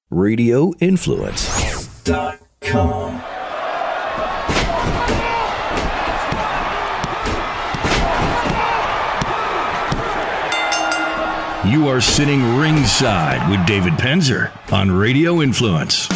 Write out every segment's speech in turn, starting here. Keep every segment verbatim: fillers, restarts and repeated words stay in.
radio influence dot com. You are sitting ringside with David Penzer on Radio Influence.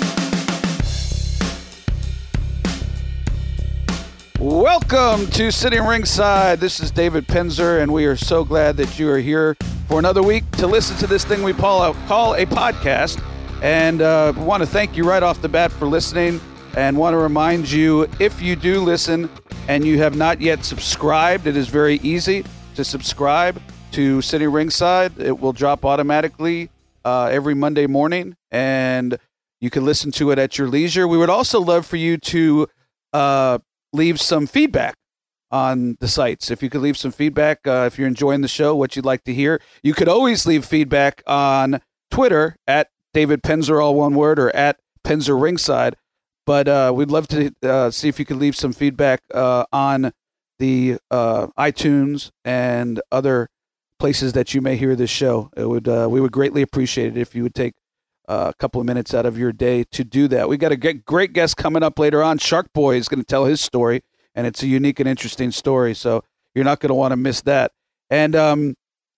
Welcome to Sitting Ringside. This is David Penzer, and we are so glad that you are here for another week to listen to this thing we call a, call a podcast. And uh, want to thank you right off the bat for listening, and want to remind you, if you do listen and you have not yet subscribed, it is very easy to subscribe to Sitting Ringside. It will drop automatically uh, every Monday morning, and you can listen to it at your leisure. We would also love for you to uh, leave some feedback on the sites. If you could leave some feedback, uh, if you're enjoying the show, what you'd like to hear. You could always leave feedback on Twitter at David Penzer, all one word, or at Penzer Ringside. But uh, we'd love to uh, see if you could leave some feedback uh, on the uh, iTunes and other places that you may hear this show. It would uh, we would greatly appreciate it if you would take uh, a couple of minutes out of your day to do that. We got a great guest coming up later on. Shark Boy is going to tell his story, and it's a unique and interesting story, so you're not going to want to miss that. And um,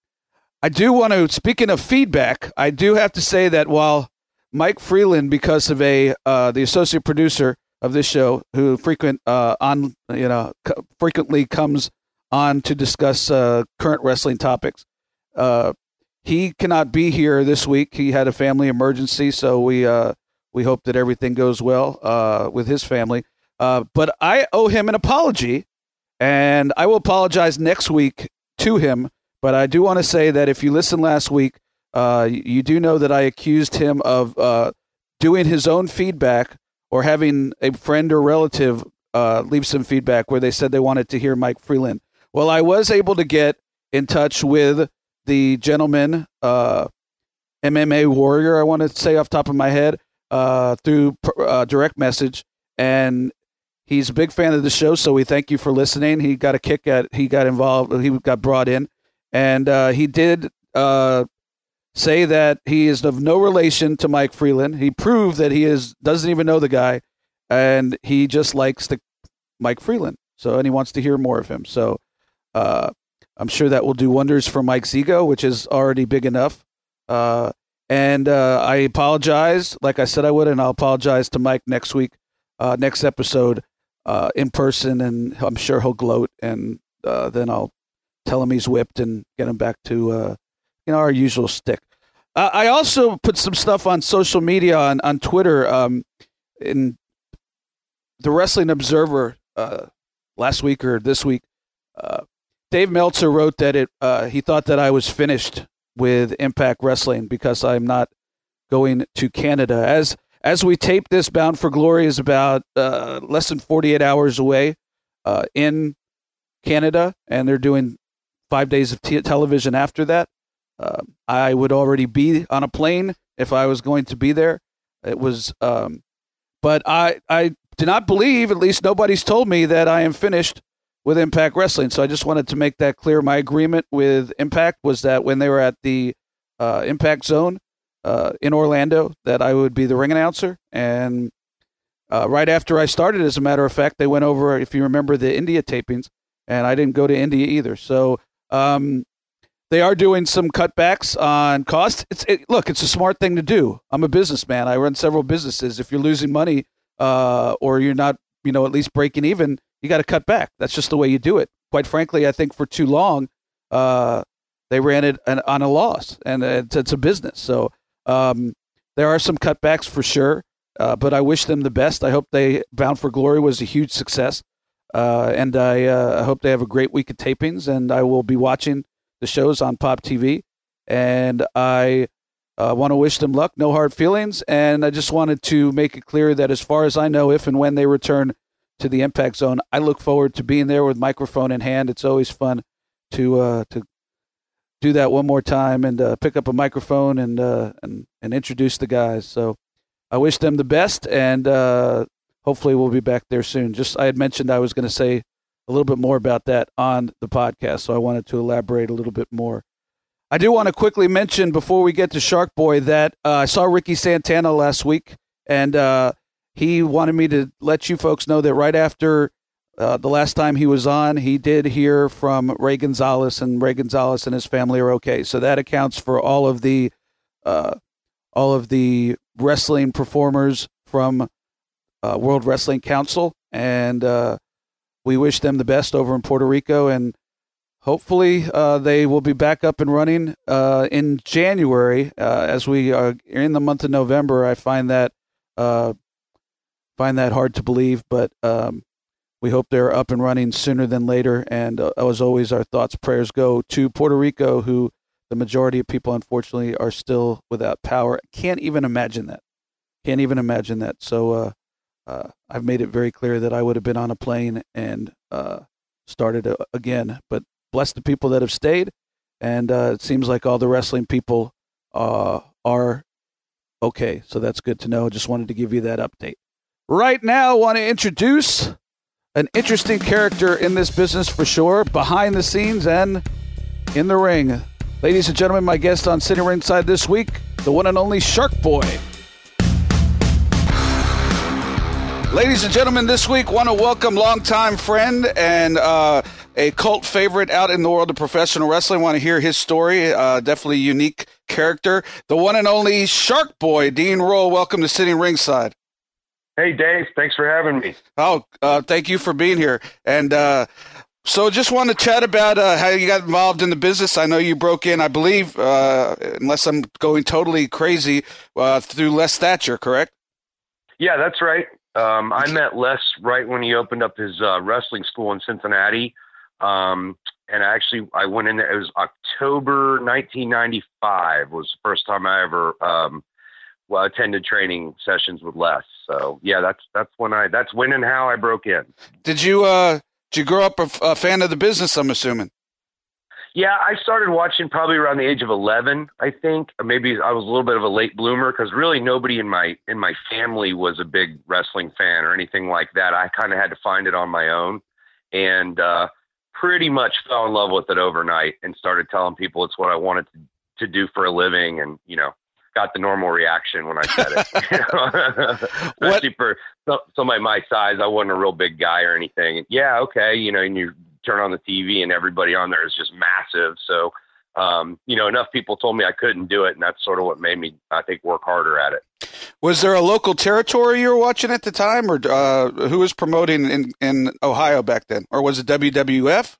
I do want to, speaking of feedback, I do have to say that while Mike Freeland, because of a uh, the associate producer of this show, who frequent uh, on you know c- frequently comes on to discuss uh, current wrestling topics. Uh, he cannot be here this week. He had a family emergency, so we uh, we hope that everything goes well uh, with his family. Uh, but I owe him an apology, and I will apologize next week to him. But I do want to say that if you listened last week, uh, you, you do know that I accused him of uh, doing his own feedback or having a friend or relative uh, leave some feedback where they said they wanted to hear Mike Freeland. Well, I was able to get in touch with the gentleman, uh, M M A Warrior, I want to say off the top of my head, uh, through uh, direct message, and he's a big fan of the show, so we thank you for listening. He got a kick at, he got involved, he got brought in, and uh, he did uh, say that he is of no relation to Mike Freeland. He proved that he is doesn't even know the guy, and he just likes the Mike Freeland, so and he wants to hear more of him. So Uh, I'm sure that will do wonders for Mike's ego, which is already big enough. Uh, and uh, I apologize, like I said I would, and I'll apologize to Mike next week, uh, next episode uh, in person, and I'm sure he'll gloat, and uh, then I'll tell him he's whipped and get him back to uh, you know our usual stick. Uh, I also put some stuff on social media, on, on Twitter, um, in the Wrestling Observer uh, last week or this week. Uh, Dave Meltzer wrote that it uh, he thought that I was finished with Impact Wrestling because I'm not going to Canada. As as we tape this, Bound for Glory is about uh, less than forty-eight hours away uh, in Canada, and they're doing five days of t- television after that. Uh, I would already be on a plane if I was going to be there. It was, um, but I I do not believe, at least nobody's told me, that I am finished with Impact Wrestling. So I just wanted to make that clear. My agreement with Impact was that when they were at the uh, Impact Zone uh, in Orlando, that I would be the ring announcer. And uh, right after I started, as a matter of fact, they went over, if you remember, the India tapings, and I didn't go to India either. So um, they are doing some cutbacks on cost. It's it, look, it's a smart thing to do. I'm a businessman. I run several businesses. If you're losing money uh, or you're not, you know, at least breaking even, you got to cut back. That's just the way you do it. Quite frankly, I think for too long, uh, they ran it an, on a loss, and it's, it's a business. So um, there are some cutbacks for sure, uh, but I wish them the best. I hope they Bound for Glory was a huge success, uh, and I, uh, I hope they have a great week of tapings, and I will be watching the shows on Pop T V, and I uh, want to wish them luck, no hard feelings, and I just wanted to make it clear that as far as I know, if and when they return to the Impact Zone, I look forward to being there with microphone in hand. It's always fun to uh, to do that one more time and uh, pick up a microphone and uh, and and introduce the guys. So I wish them the best, and uh, hopefully we'll be back there soon. Just I had mentioned I was going to say a little bit more about that on the podcast, so I wanted to elaborate a little bit more. I do want to quickly mention before we get to Shark Boy that uh, I saw Ricky Santana last week, and uh, he wanted me to let you folks know that right after uh, the last time he was on, he did hear from Ray Gonzalez, and Ray Gonzalez and his family are okay. So that accounts for all of the uh, all of the wrestling performers from uh, World Wrestling Council, and uh, we wish them the best over in Puerto Rico, and hopefully uh, they will be back up and running uh, in January. Uh, as we are in the month of November, I find that uh, find that hard to believe, but um, we hope they're up and running sooner than later. And uh, as always, our thoughts, prayers go to Puerto Rico, who the majority of people, unfortunately, are still without power. Can't even imagine that. Can't even imagine that. So uh, uh, I've made it very clear that I would have been on a plane and uh, started uh, again, but bless the people that have stayed, and uh, it seems like all the wrestling people uh, are okay, so that's good to know. Just wanted to give you that update. Right now, I want to introduce an interesting character in this business for sure, behind the scenes and in the ring. Ladies and gentlemen, my guest on Sitting Ringside this week, the one and only Shark Boy. Ladies and gentlemen, this week, want to welcome longtime friend and uh, a cult favorite out in the world of professional wrestling. Want to hear his story. Uh, definitely a unique character. The one and only Shark Boy, Dean Roll. Welcome to Sitting Ringside. Hey, Dave. Thanks for having me. Oh, uh, thank you for being here. And uh, so just want to chat about uh, how you got involved in the business. I know you broke in, I believe, uh, unless I'm going totally crazy, uh, through Les Thatcher, correct? Yeah, that's right. Um, I met Les right when he opened up his uh, wrestling school in Cincinnati. Um, and actually I went in there, it was October nineteen ninety-five was the first time I ever, um, well, attended training sessions with Les. So yeah, that's, that's when I, that's when and how I broke in. Did you, uh, did you grow up a, a fan of the business, I'm assuming? Yeah, I started watching probably around the age of eleven, I think. Or maybe I was a little bit of a late bloomer because really nobody in my in my family was a big wrestling fan or anything like that. I kind of had to find it on my own, and uh, pretty much fell in love with it overnight and started telling people it's what I wanted to, to do for a living, and you know, got the normal reaction when I said it. You know? Especially for somebody my size, I wasn't a real big guy or anything. And yeah, okay, you know, and you turn on the T V and everybody on there is just massive. So, um, you know, enough people told me I couldn't do it. And that's sort of what made me, I think, work harder at it. Was there a local territory you were watching at the time, or uh, who was promoting in, in Ohio back then? Or was it W W F?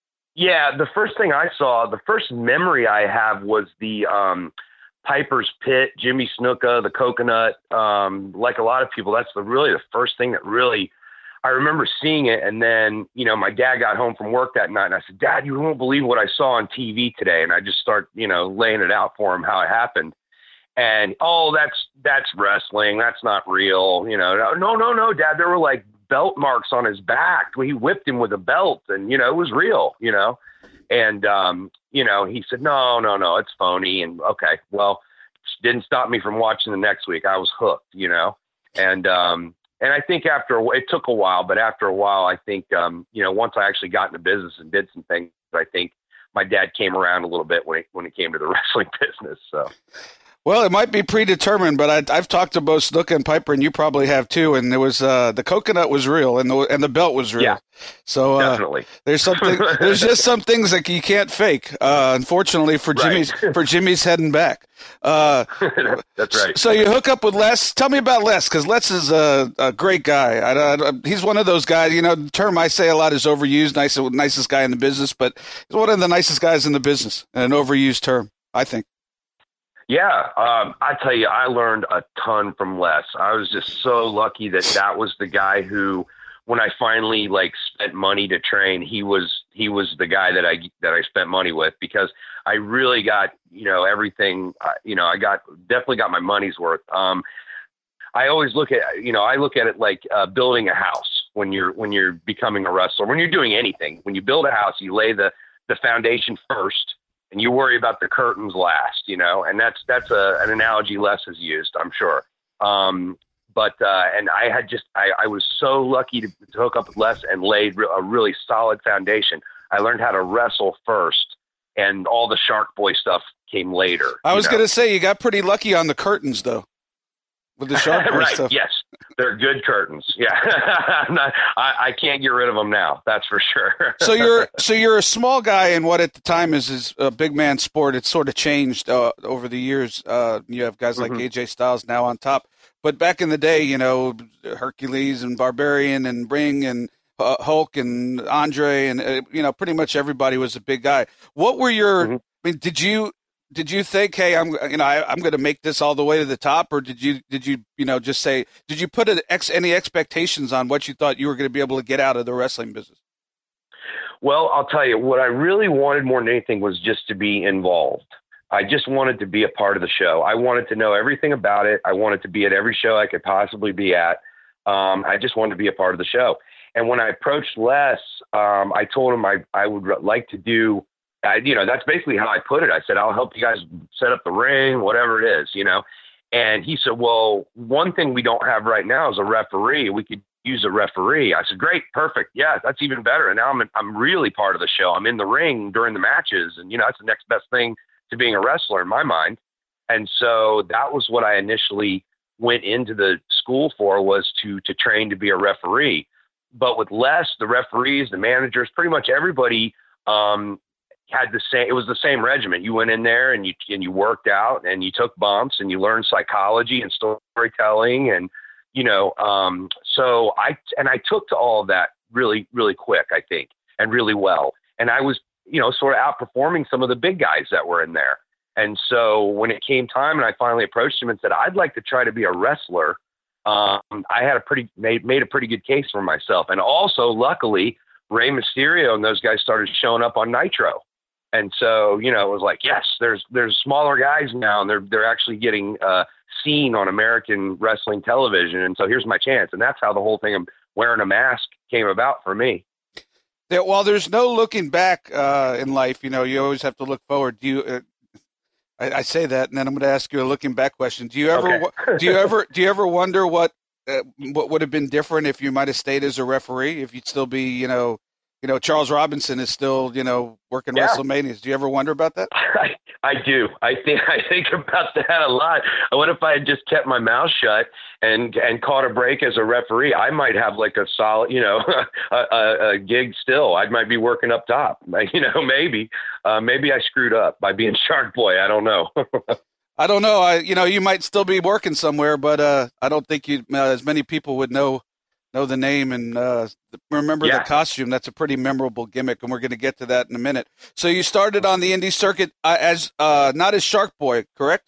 Yeah. The first thing I saw, the first memory I have was the um, Piper's Pit, Jimmy Snuka, the Coconut. Um, like a lot of people, that's the really the first thing that really, I remember seeing it. And then, you know, my dad got home from work that night and I said, Dad, you won't believe what I saw on T V today. And I just start, you know, laying it out for him how it happened. And, oh, that's, that's wrestling. That's not real. You know, no, no, no, Dad, there were like belt marks on his back. He whipped him with a belt and, you know, it was real, you know? And, um, you know, he said, no, no, no, it's phony. And okay, well, didn't stop me from watching the next week. I was hooked, you know? And, um, And I think after, it took a while, but after a while, I think, um, you know, once I actually got into business and did some things, I think my dad came around a little bit when it, when it came to the wrestling business. So, well, it might be predetermined, but I, I've talked to both Snuka and Piper, and you probably have too. And there was uh, the coconut was real, and the and the belt was real. Yeah, so uh, definitely. There's something. There's just some things that you can't fake. Uh, unfortunately for Jimmy's right. for Jimmy's head and back. Uh, That's right. So you hook up with Les. Tell me about Les, because Les is a, a great guy. I, I, he's one of those guys. You know, the term I say a lot is overused. Nice, nicest guy in the business, but he's one of the nicest guys in the business. An overused term, I think. Yeah, um, I tell you, I learned a ton from Les. I was just so lucky that that was the guy who, when I finally like spent money to train, he was he was the guy that I that I spent money with, because I really got, you know, everything. Uh, you know, I got definitely got my money's worth. Um, I always look at, you know, I look at it like uh, building a house when you're when you're becoming a wrestler. When you're doing anything, when you build a house, you lay the the foundation first. And you worry about the curtains last, you know, and that's that's a, an analogy Les has used, I'm sure. Um, but uh, and I had just I, I was so lucky to, to hook up with Les and laid re- a really solid foundation. I learned how to wrestle first, and all the Shark Boy stuff came later. I was going to say, you got pretty lucky on the curtains, though, with the Shark Boy right, stuff. Yes, they're good curtains. Yeah, I'm not, I, I can't get rid of them now. That's for sure. so you're so you're a small guy in what at the time is is a big man sport. It's sort of changed uh, over the years. Uh, you have guys like mm-hmm. A J Styles now on top, but back in the day, you know, Hercules and Barbarian and Ring and uh, Hulk and Andre and uh, you know, pretty much everybody was a big guy. What were your? Mm-hmm. I mean, did you? Did you think, hey, I'm, you know, I, I'm going to make this all the way to the top, or did you, did you, you know, just say, did you put an ex, any expectations on what you thought you were going to be able to get out of the wrestling business? Well, I'll tell you, what I really wanted more than anything was just to be involved. I just wanted to be a part of the show. I wanted to know everything about it. I wanted to be at every show I could possibly be at. Um, I just wanted to be a part of the show. And when I approached Les, um, I told him I, I would like to do. I, you know, that's basically how I put it. I said, I'll help you guys set up the ring, whatever it is, you know. And he said, well, one thing we don't have right now is a referee. We could use a referee. I said, great, perfect. Yeah, that's even better. And now I'm I'm really part of the show. I'm in the ring during the matches. And, you know, that's the next best thing to being a wrestler in my mind. And so that was what I initially went into the school for, was to to train to be a referee. But with Les, the referees, the managers, pretty much everybody um, – had the same, it was the same regimen. You went in there and you, and you worked out and you took bumps and you learned psychology and storytelling. And, you know, um, so I, and I took to all of that really, really quick, I think, and really well. And I was, you know, sort of outperforming some of the big guys that were in there. And so when it came time and I finally approached him and said, I'd like to try to be a wrestler. Um, I had a pretty, made, made a pretty good case for myself. And also, luckily, Rey Mysterio and those guys started showing up on Nitro. And so, you know, it was like, yes, there's there's smaller guys now, and they're they're actually getting uh, seen on American wrestling television. And so here's my chance. And that's how the whole thing of wearing a mask came about for me. Yeah, well, there's no looking back uh, in life. You know, you always have to look forward. Do you? Uh, I, I say that, and then I'm going to ask you a looking back question. Do you ever? Okay. do you ever? Do you ever wonder what uh, what would have been different if you might have stayed as a referee? If you'd still be, you know. You know, Charles Robinson is still, you know, working yeah. WrestleManias. Do you ever wonder about that? I, I do. I think I think about that a lot. What if I had just kept my mouth shut and and caught a break as a referee? I might have like a solid, you know, a, a, a gig still. I might be working up top. You know, maybe, uh, maybe I screwed up by being Shark Boy. I don't know. I don't know. I, you know, you might still be working somewhere, but uh, I don't think you uh, as many people would know. know the name and uh, remember yeah. the costume. That's a pretty memorable gimmick, and we're going to get to that in a minute. So you started on the indie circuit uh, as uh, not as Shark Boy, correct?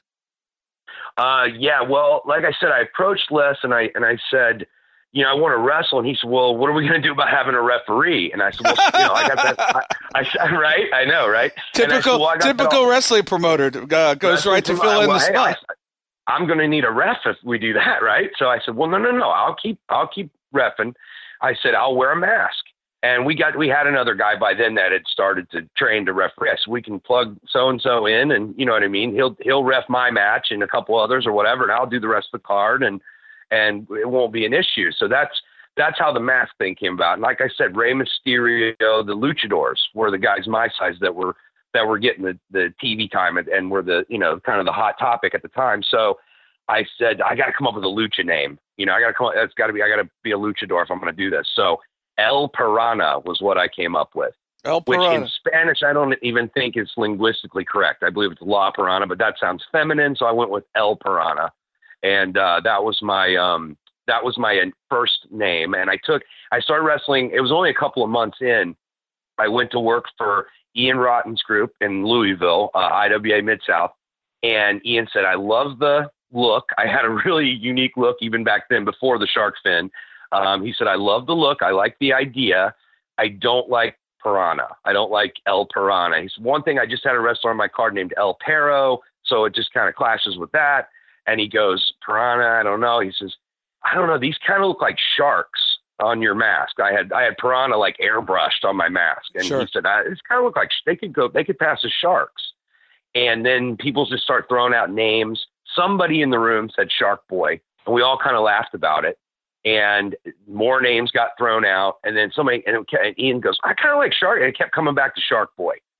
Uh, yeah. Well, like I said, I approached Les and I and I said, you know, I want to wrestle, and he said, well, what are we going to do about having a referee? And I said, well, you know, I got that. I, I right, I know, right? Typical, said, well, typical wrestling promoter uh, goes wrestling right to fill in well, the hey, spot. I, I'm going to need a ref if we do that, right? So I said, well, no, no, no, I'll keep, I'll keep. reffing. I said, I'll wear a mask. And we got, we had another guy by then that had started to train to referee. So we can plug so-and-so in and you know what I mean? He'll, he'll ref my match and a couple others or whatever. And I'll do the rest of the card and, and it won't be an issue. So that's, that's how the mask thing came about. And like I said, Rey Mysterio, the luchadors were the guys my size that were, that were getting the, the T V time and, and were the, you know, kind of the hot topic at the time. So I said, I got to come up with a lucha name. You know, I got to come up, it's got to be, I got to be a luchador if I'm going to do this. So El Piranha was what I came up with. El Piranha. Which in Spanish, I don't even think is linguistically correct. I believe it's La Piranha, but that sounds feminine. So I went with El Piranha. And uh, that was my, um, that was my first name. And I took, I started wrestling. It was only a couple of months in. I went to work for Ian Rotten's group in Louisville, uh, I W A Mid-South. And Ian said, I love the look. I had a really unique look even back then before the shark fin. Um, he said, I love the look. I like the idea. I don't like Piranha. I don't like El Piranha. He said, one thing, I just had a wrestler on my card named El Perro. So it just kind of clashes with that. And he goes, Piranha, I don't know. He says, I don't know. These kind of look like sharks on your mask. I had, I had Piranha like airbrushed on my mask. And sure. He said, I, this kind of look like they could go, they could pass as sharks. And then people just start throwing out names. Somebody in the room said Shark Boy, and we all kind of laughed about it. And more names got thrown out. And then somebody, and, it, and Ian goes, I kind of like Shark. And it kept coming back to Shark Boy.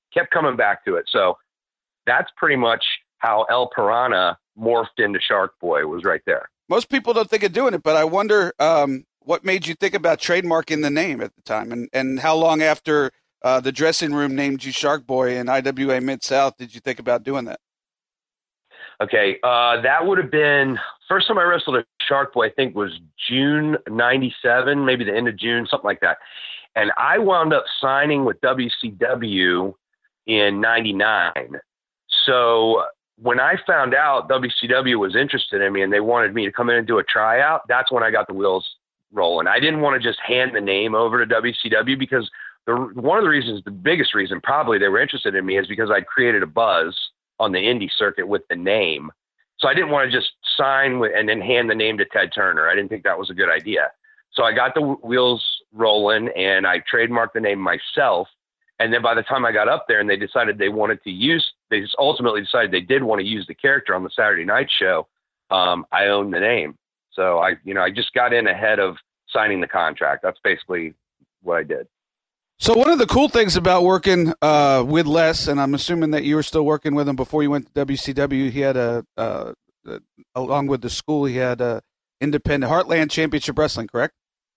kept coming back to it. So that's pretty much how El Piranha morphed into Shark Boy, was right there. Most people don't think of doing it, but I wonder um, what made you think about trademarking the name at the time, and, and how long after uh, the dressing room named you Shark Boy in I W A Mid-South did you think about doing that? Okay, uh, that would have been first time I wrestled a Shark Boy. I think was June ninety-seven, maybe the end of June, something like that. And I wound up signing with W C W in ninety-nine. So when I found out W C W was interested in me and they wanted me to come in and do a tryout, that's when I got the wheels rolling. I didn't want to just hand the name over to W C W because the one of the reasons, the biggest reason probably they were interested in me is because I'd created a buzz on the indie circuit with the name. So I didn't want to just sign with, and then hand the name to Ted Turner. I didn't think that was a good idea. So I got the wheels rolling and I trademarked the name myself. And then by the time I got up there and they decided they wanted to use, they just ultimately decided they did want to use the character on the Saturday night show. Um, I owned the name. So I, you know, I just got in ahead of signing the contract. That's basically what I did. So one of the cool things about working uh, with Les, and I'm assuming that you were still working with him before you went to W C W, he had a, uh, a along with the school, he had a independent Heartland Championship Wrestling, correct?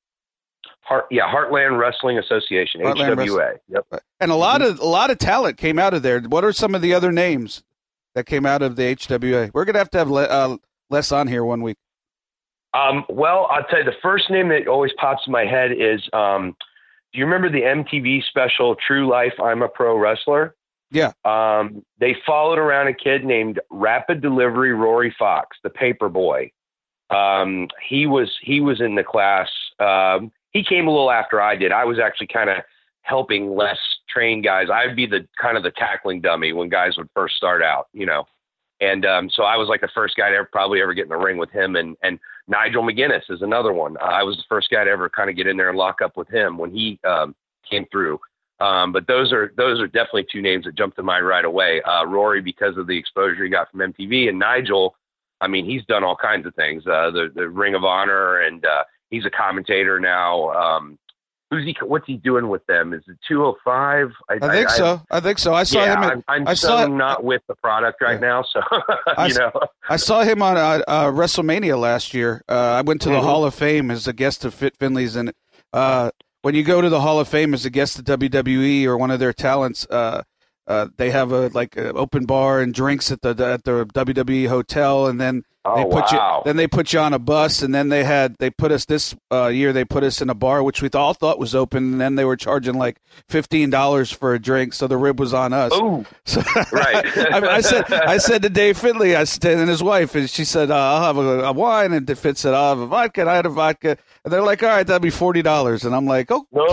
Heart, yeah, Heartland Wrestling Association, Heartland H W A. Wrestling. Yep. And a lot mm-hmm. of a lot of talent came out of there. What are some of the other names that came out of the H W A? We're gonna have to have Le, uh, Les on here one week. Um, well, I'll tell you, the first name that always pops in my head is. Um, Do you remember the M T V special True Life, I'm a Pro Wrestler? Yeah. Um, they followed around a kid named Rapid Delivery Rory Fox, the paper boy. Um, he was he was in the class. Um, he came a little after I did. I was actually kind of helping less trained guys. I'd be the kind of the tackling dummy when guys would first start out, you know. And um, so I was like the first guy to ever, probably ever get in the ring with him. And, and Nigel McGuinness is another one. Uh, I was the first guy to ever kind of get in there and lock up with him when he um, came through. Um, but those are those are definitely two names that jumped to mind right away. Uh, Rory, because of the exposure he got from M T V, and Nigel, I mean, he's done all kinds of things. Uh, the the Ring of Honor, and uh, he's a commentator now. Um, Who's he? What's he doing with them? Is it two oh five? I, I think I, so. I think so. I saw yeah, him. At, I'm, I'm I so saw, not with the product right yeah. now, so I, you know. I saw him on uh, uh, WrestleMania last year. Uh, I went to the mm-hmm. Hall of Fame as a guest of Fit Finley's, and uh, when you go to the Hall of Fame as a guest of W W E or one of their talents, uh, uh, they have a like an open bar and drinks at the at the W W E hotel, and then. Oh, they put wow. you, then they put you on a bus, and then they had they put us this uh, year. They put us in a bar which we all thought was open, and then they were charging like fifteen dollars for a drink. So the rib was on us. Oh, so, right. I, I said I said to Dave Finley, I said, and his wife, and she said, uh, "I'll have a, a wine," and Fitz said, "I'll have a vodka." And I had a vodka, and they're like, "All right, that'd be forty dollars." And I'm like,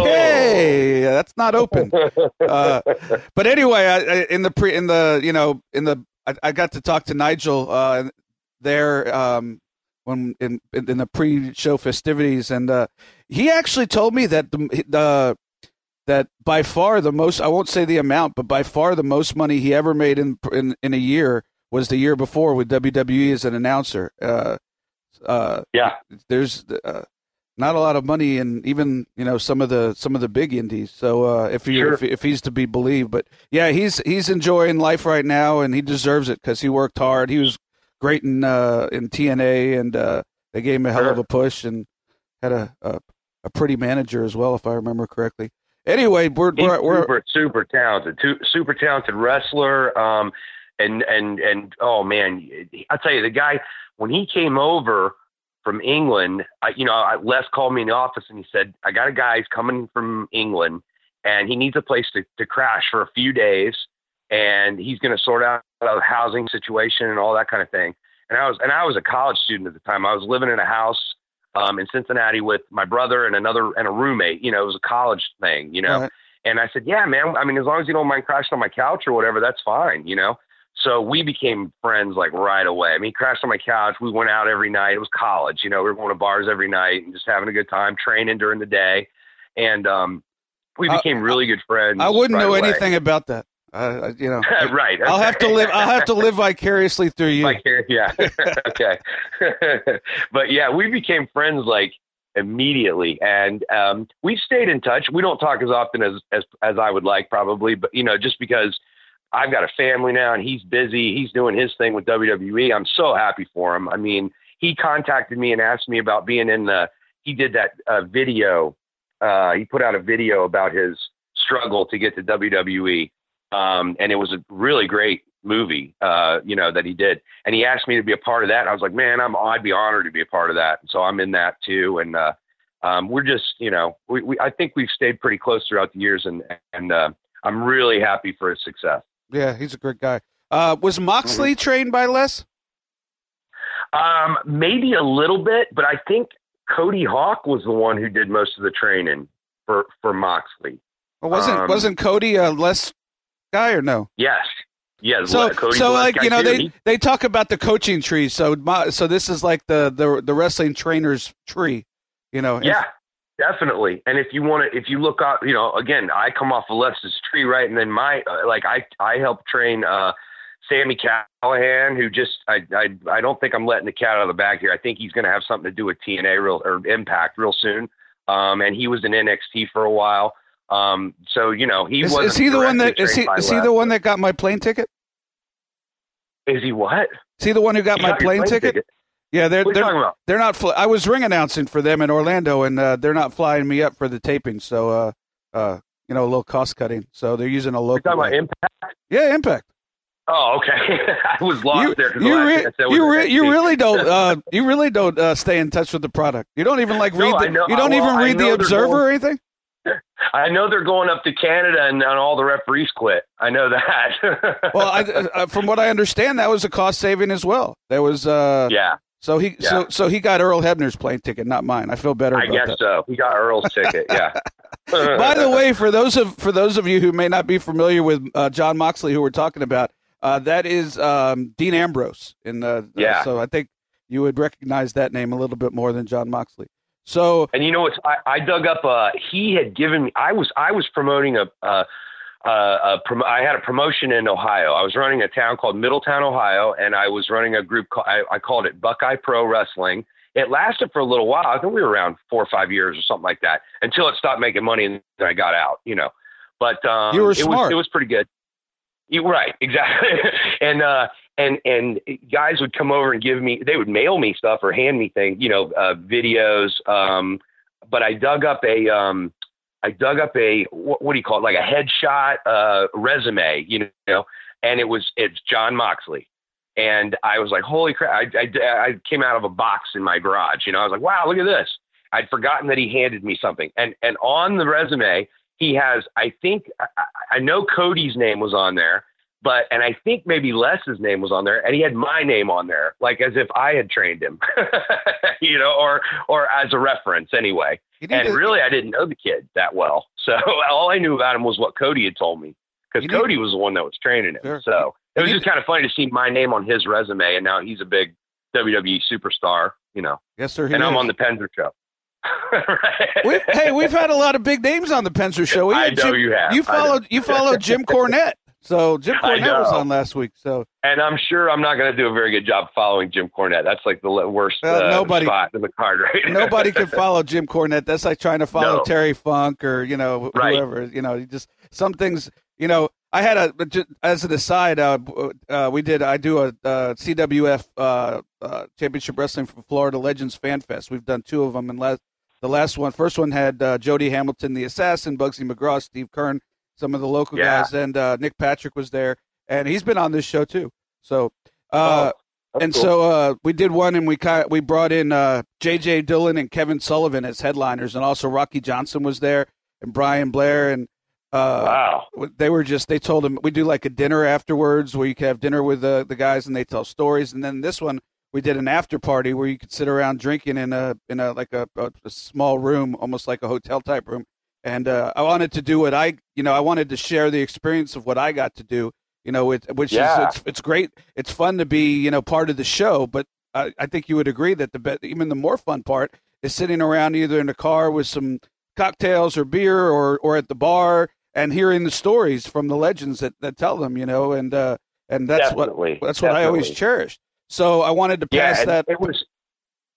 "Okay, no. That's not open." uh, but anyway, I, I, in the pre in the you know in the I, I got to talk to Nigel. Uh, there um when in in the pre-show festivities, and uh he actually told me that the the that by far the most, I won't say the amount, but by far the most money he ever made in in, in a year was the year before with W W E as an announcer. uh uh yeah there's uh, not a lot of money in even you know some of the some of the big indies, so uh if he sure. if, if he's to be believed. But yeah, he's he's enjoying life right now, and he deserves it because he worked hard. He was great in uh, in T N A, and uh, they gave him a hell sure. of a push, and had a, a a pretty manager as well, if I remember correctly. Anyway, we're He's we're, we're super super talented, super talented wrestler, um, and and and oh man, I'll tell you, the guy when he came over from England, I, you know, Les called me in the office and he said, "I got a guy who's coming from England, and he needs a place to to crash for a few days." And he's going to sort out a housing situation and all that kind of thing. And I was, and I was a college student at the time. I was living in a house um, in Cincinnati with my brother and another, and a roommate. You know, it was a college thing, you know? Right. And I said, yeah, man, I mean, as long as you don't mind crashing on my couch or whatever, that's fine, you know? So we became friends like right away. I mean, he crashed on my couch. We went out every night. It was college, you know, we were going to bars every night and just having a good time, training during the day. And um, we became I, really good friends. I wouldn't right know away. anything about that. Uh, you know, right. Okay. I'll have to live. I'll have to live vicariously through you. Vicar- yeah. Okay. But yeah, we became friends like immediately. And um, we've stayed in touch. We don't talk as often as, as, as I would like probably, but you know, just because I've got a family now and he's busy, he's doing his thing with W W E. I'm so happy for him. I mean, he contacted me and asked me about being in the, he did that uh, video. Uh, he put out a video about his struggle to get to W W E. Um, and it was a really great movie, uh, you know, that he did. And he asked me to be a part of that. And I was like, man, I'm, I'd be honored to be a part of that. So I'm in that too. And, uh, um, we're just, you know, we, we, I think we've stayed pretty close throughout the years, and, and, uh, I'm really happy for his success. Yeah. He's a great guy. Uh, was Moxley mm-hmm. trained by Les? Um, maybe a little bit, but I think Cody Hawk was the one who did most of the training for, for Moxley. Well, wasn't, um, wasn't Cody a Les guy or no? Yes. Yeah. So, Cody's so like, you know, too. they, he, they talk about the coaching tree. So, so this is like the, the, the wrestling trainer's tree, you know? Yeah, definitely. And if you want to, if you look up, you know, again, I come off of Les's tree, right? And then my, uh, like I, I helped train, uh, Sammy Callahan, who just, I, I, I don't think I'm letting the cat out of the bag here. I think he's going to have something to do with T N A real or Impact real soon. Um, and he was in N X T for a while. Um, so, you know, he is, wasn't is he the one that is he, is he the one that got my plane ticket? Is he what? Is he the one who got he my got plane, plane ticket? ticket? Yeah, they're what are you they're, talking about? they're not. Fl- I was ring announcing for them in Orlando, and uh, they're not flying me up for the taping. So, uh, uh, you know, a little cost cutting. So they're using a local. You're talking about Impact? Yeah, Impact. Oh, okay. I was lost you, there. You, re- you, re- you really don't. Uh, you really don't uh, stay in touch with the product. You don't even like read. No, the, know, you don't well, even read the Observer going, or anything. I know they're going up to Canada, and, and all the referees quit. I know that. Well, I, uh, from what I understand, that was a cost saving as well. There was. Uh, yeah. So he yeah. so so he got Earl Hebner's plane ticket, not mine. I feel better. I about guess that. so. He got Earl's ticket. Yeah. By the way, for those of for those of you who may not be familiar with uh, John Moxley, who we're talking about, uh, that is um, Dean Ambrose. In the, yeah. Uh, so I think you would recognize that name a little bit more than John Moxley. So and you know what? I, I dug up. Uh, he had given me. I was I was promoting a. Uh, Uh, a prom- I had a promotion in Ohio. I was running a town called Middletown, Ohio, and I was running a group. Called, I, I called it Buckeye Pro Wrestling. It lasted for a little while. I think we were around four or five years or something like that until it stopped making money and then I got out, you know. But um, you were it smart. was it was pretty good. You, right, exactly. and uh, and and guys would come over and give me. They would mail me stuff or hand me things, you know, uh, videos. Um, but I dug up a. Um, I dug up a, what, what do you call it? Like a headshot, uh, resume, you know, and it was, it's John Moxley. And I was like, holy crap. I, I, I came out of a box in my garage, you know, I was like, wow, look at this. I'd forgotten that he handed me something. And, and on the resume, he has, I think, I, I know Cody's name was on there, but, and I think maybe Les's name was on there, and he had my name on there, like as if I had trained him, you know, or, or as a reference anyway. And to, really, I didn't know the kid that well. So all I knew about him was what Cody had told me, because Cody was the one that was training him. Sure. So it was just kind of funny to see my name on his resume, and now he's a big W W E superstar, you know. Yes, sir. And is. I'm on the Penzer show. Right. we, hey, we've had a lot of big names on the Penzer show. We I know Jim, you have. You followed, you followed Jim Cornette. So Jim Cornette was on last week. So, and I'm sure I'm not going to do a very good job following Jim Cornette. That's like the worst uh, uh, nobody, spot in the card, right? Nobody can follow Jim Cornette. That's like trying to follow no. Terry Funk or you know right. whoever. You know, you just some things. You know, I had a just, as an aside. Uh, uh, we did. I do a uh, C W F uh, uh, Championship Wrestling for Florida Legends Fan Fest. We've done two of them, and last the last one, first one had uh, Jody Hamilton, the Assassin, Bugsy McGraw, Steve Kern, some of the local yeah. guys, and uh, Nick Patrick was there. And he's been on this show too. So, uh, oh, and cool. so uh, we did one, and we kind we brought in uh, J J Dillon and Kevin Sullivan as headliners, and also Rocky Johnson was there, and Brian Blair, and uh, wow, they were just they told him we do like a dinner afterwards where you can have dinner with the the guys and they tell stories, and then this one we did an after party where you could sit around drinking in a in a like a, a, a small room, almost like a hotel type room, and uh, I wanted to do what I you know I wanted to share the experience of what I got to do. You know, it, which yeah. is it's, it's great. It's fun to be, you know, part of the show. But I, I think you would agree that the be- even the more fun part is sitting around either in a car with some cocktails or beer or, or at the bar and hearing the stories from the legends that, that tell them. You know, and uh, and that's Definitely. what that's what Definitely. I always cherished. So I wanted to pass yeah, that. It was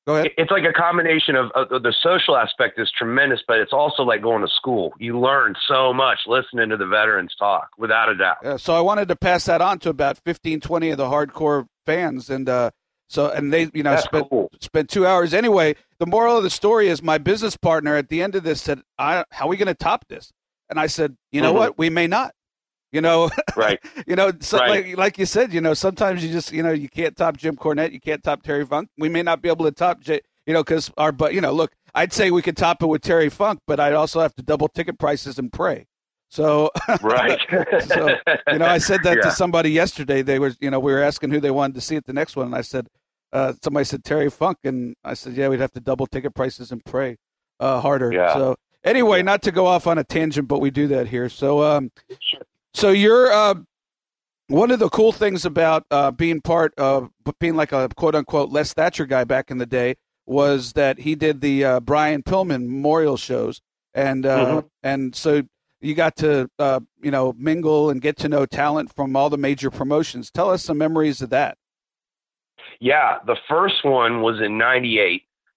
Go ahead. It's like a combination of, of the social aspect is tremendous, but it's also like going to school. You learn so much listening to the veterans talk, without a doubt. Yeah, so I wanted to pass that on to about fifteen, twenty of the hardcore fans. And uh, so, and they, you know, That's spent, cool. spent two hours. Anyway, the moral of the story is my business partner at the end of this said, I, how are we going to top this? And I said, you know mm-hmm. what? We may not. You know, right. you know, so right. like like you said, you know, sometimes you just, you know, you can't top Jim Cornette, you can't top Terry Funk. We may not be able to top, J, you know, because our, but you know, look, I'd say we could top it with Terry Funk, but I'd also have to double ticket prices and pray. So, right. so you know, I said that yeah. to somebody yesterday. They were, you know, we were asking who they wanted to see at the next one, and I said, uh, somebody said Terry Funk, and I said, yeah, we'd have to double ticket prices and pray uh, harder. Yeah. So anyway, yeah. not to go off on a tangent, but we do that here. So, um. Sure. So you're uh, one of the cool things about uh, being part of being like a quote unquote Les Thatcher guy back in the day was that he did the uh, Brian Pillman memorial shows, and uh, mm-hmm. and so you got to uh, you know mingle and get to know talent from all the major promotions. Tell us some memories of that. Yeah, the first one was in ninety-eight.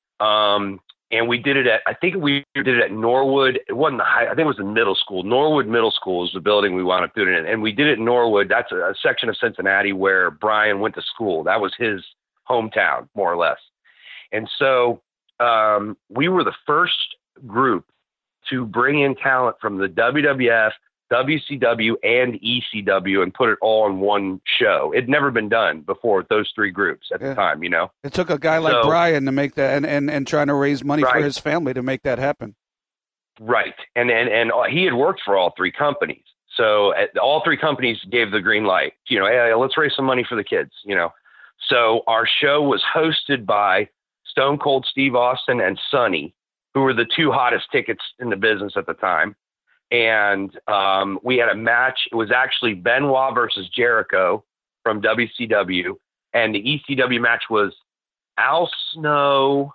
Um, And we did it at, I think we did it at Norwood. It wasn't the high, I think it was the middle school. Norwood Middle School is the building we wound up doing it in. And we did it in Norwood. That's a, a section of Cincinnati where Brian went to school. That was his hometown, more or less. And so um, we were the first group to bring in talent from the W W F, W C W, and E C W and put it all in one show. It'd never been done before with those three groups at yeah. the time, you know? It took a guy like so, Brian to make that and, and, and trying to raise money right. for his family to make that happen. Right. And, and, and he had worked for all three companies. So uh, all three companies gave the green light, you know, hey, let's raise some money for the kids, you know? So our show was hosted by Stone Cold Steve Austin and Sonny, who were the two hottest tickets in the business at the time. And um, we had a match. It was actually Benoit versus Jericho from W C W. And the E C W match was Al Snow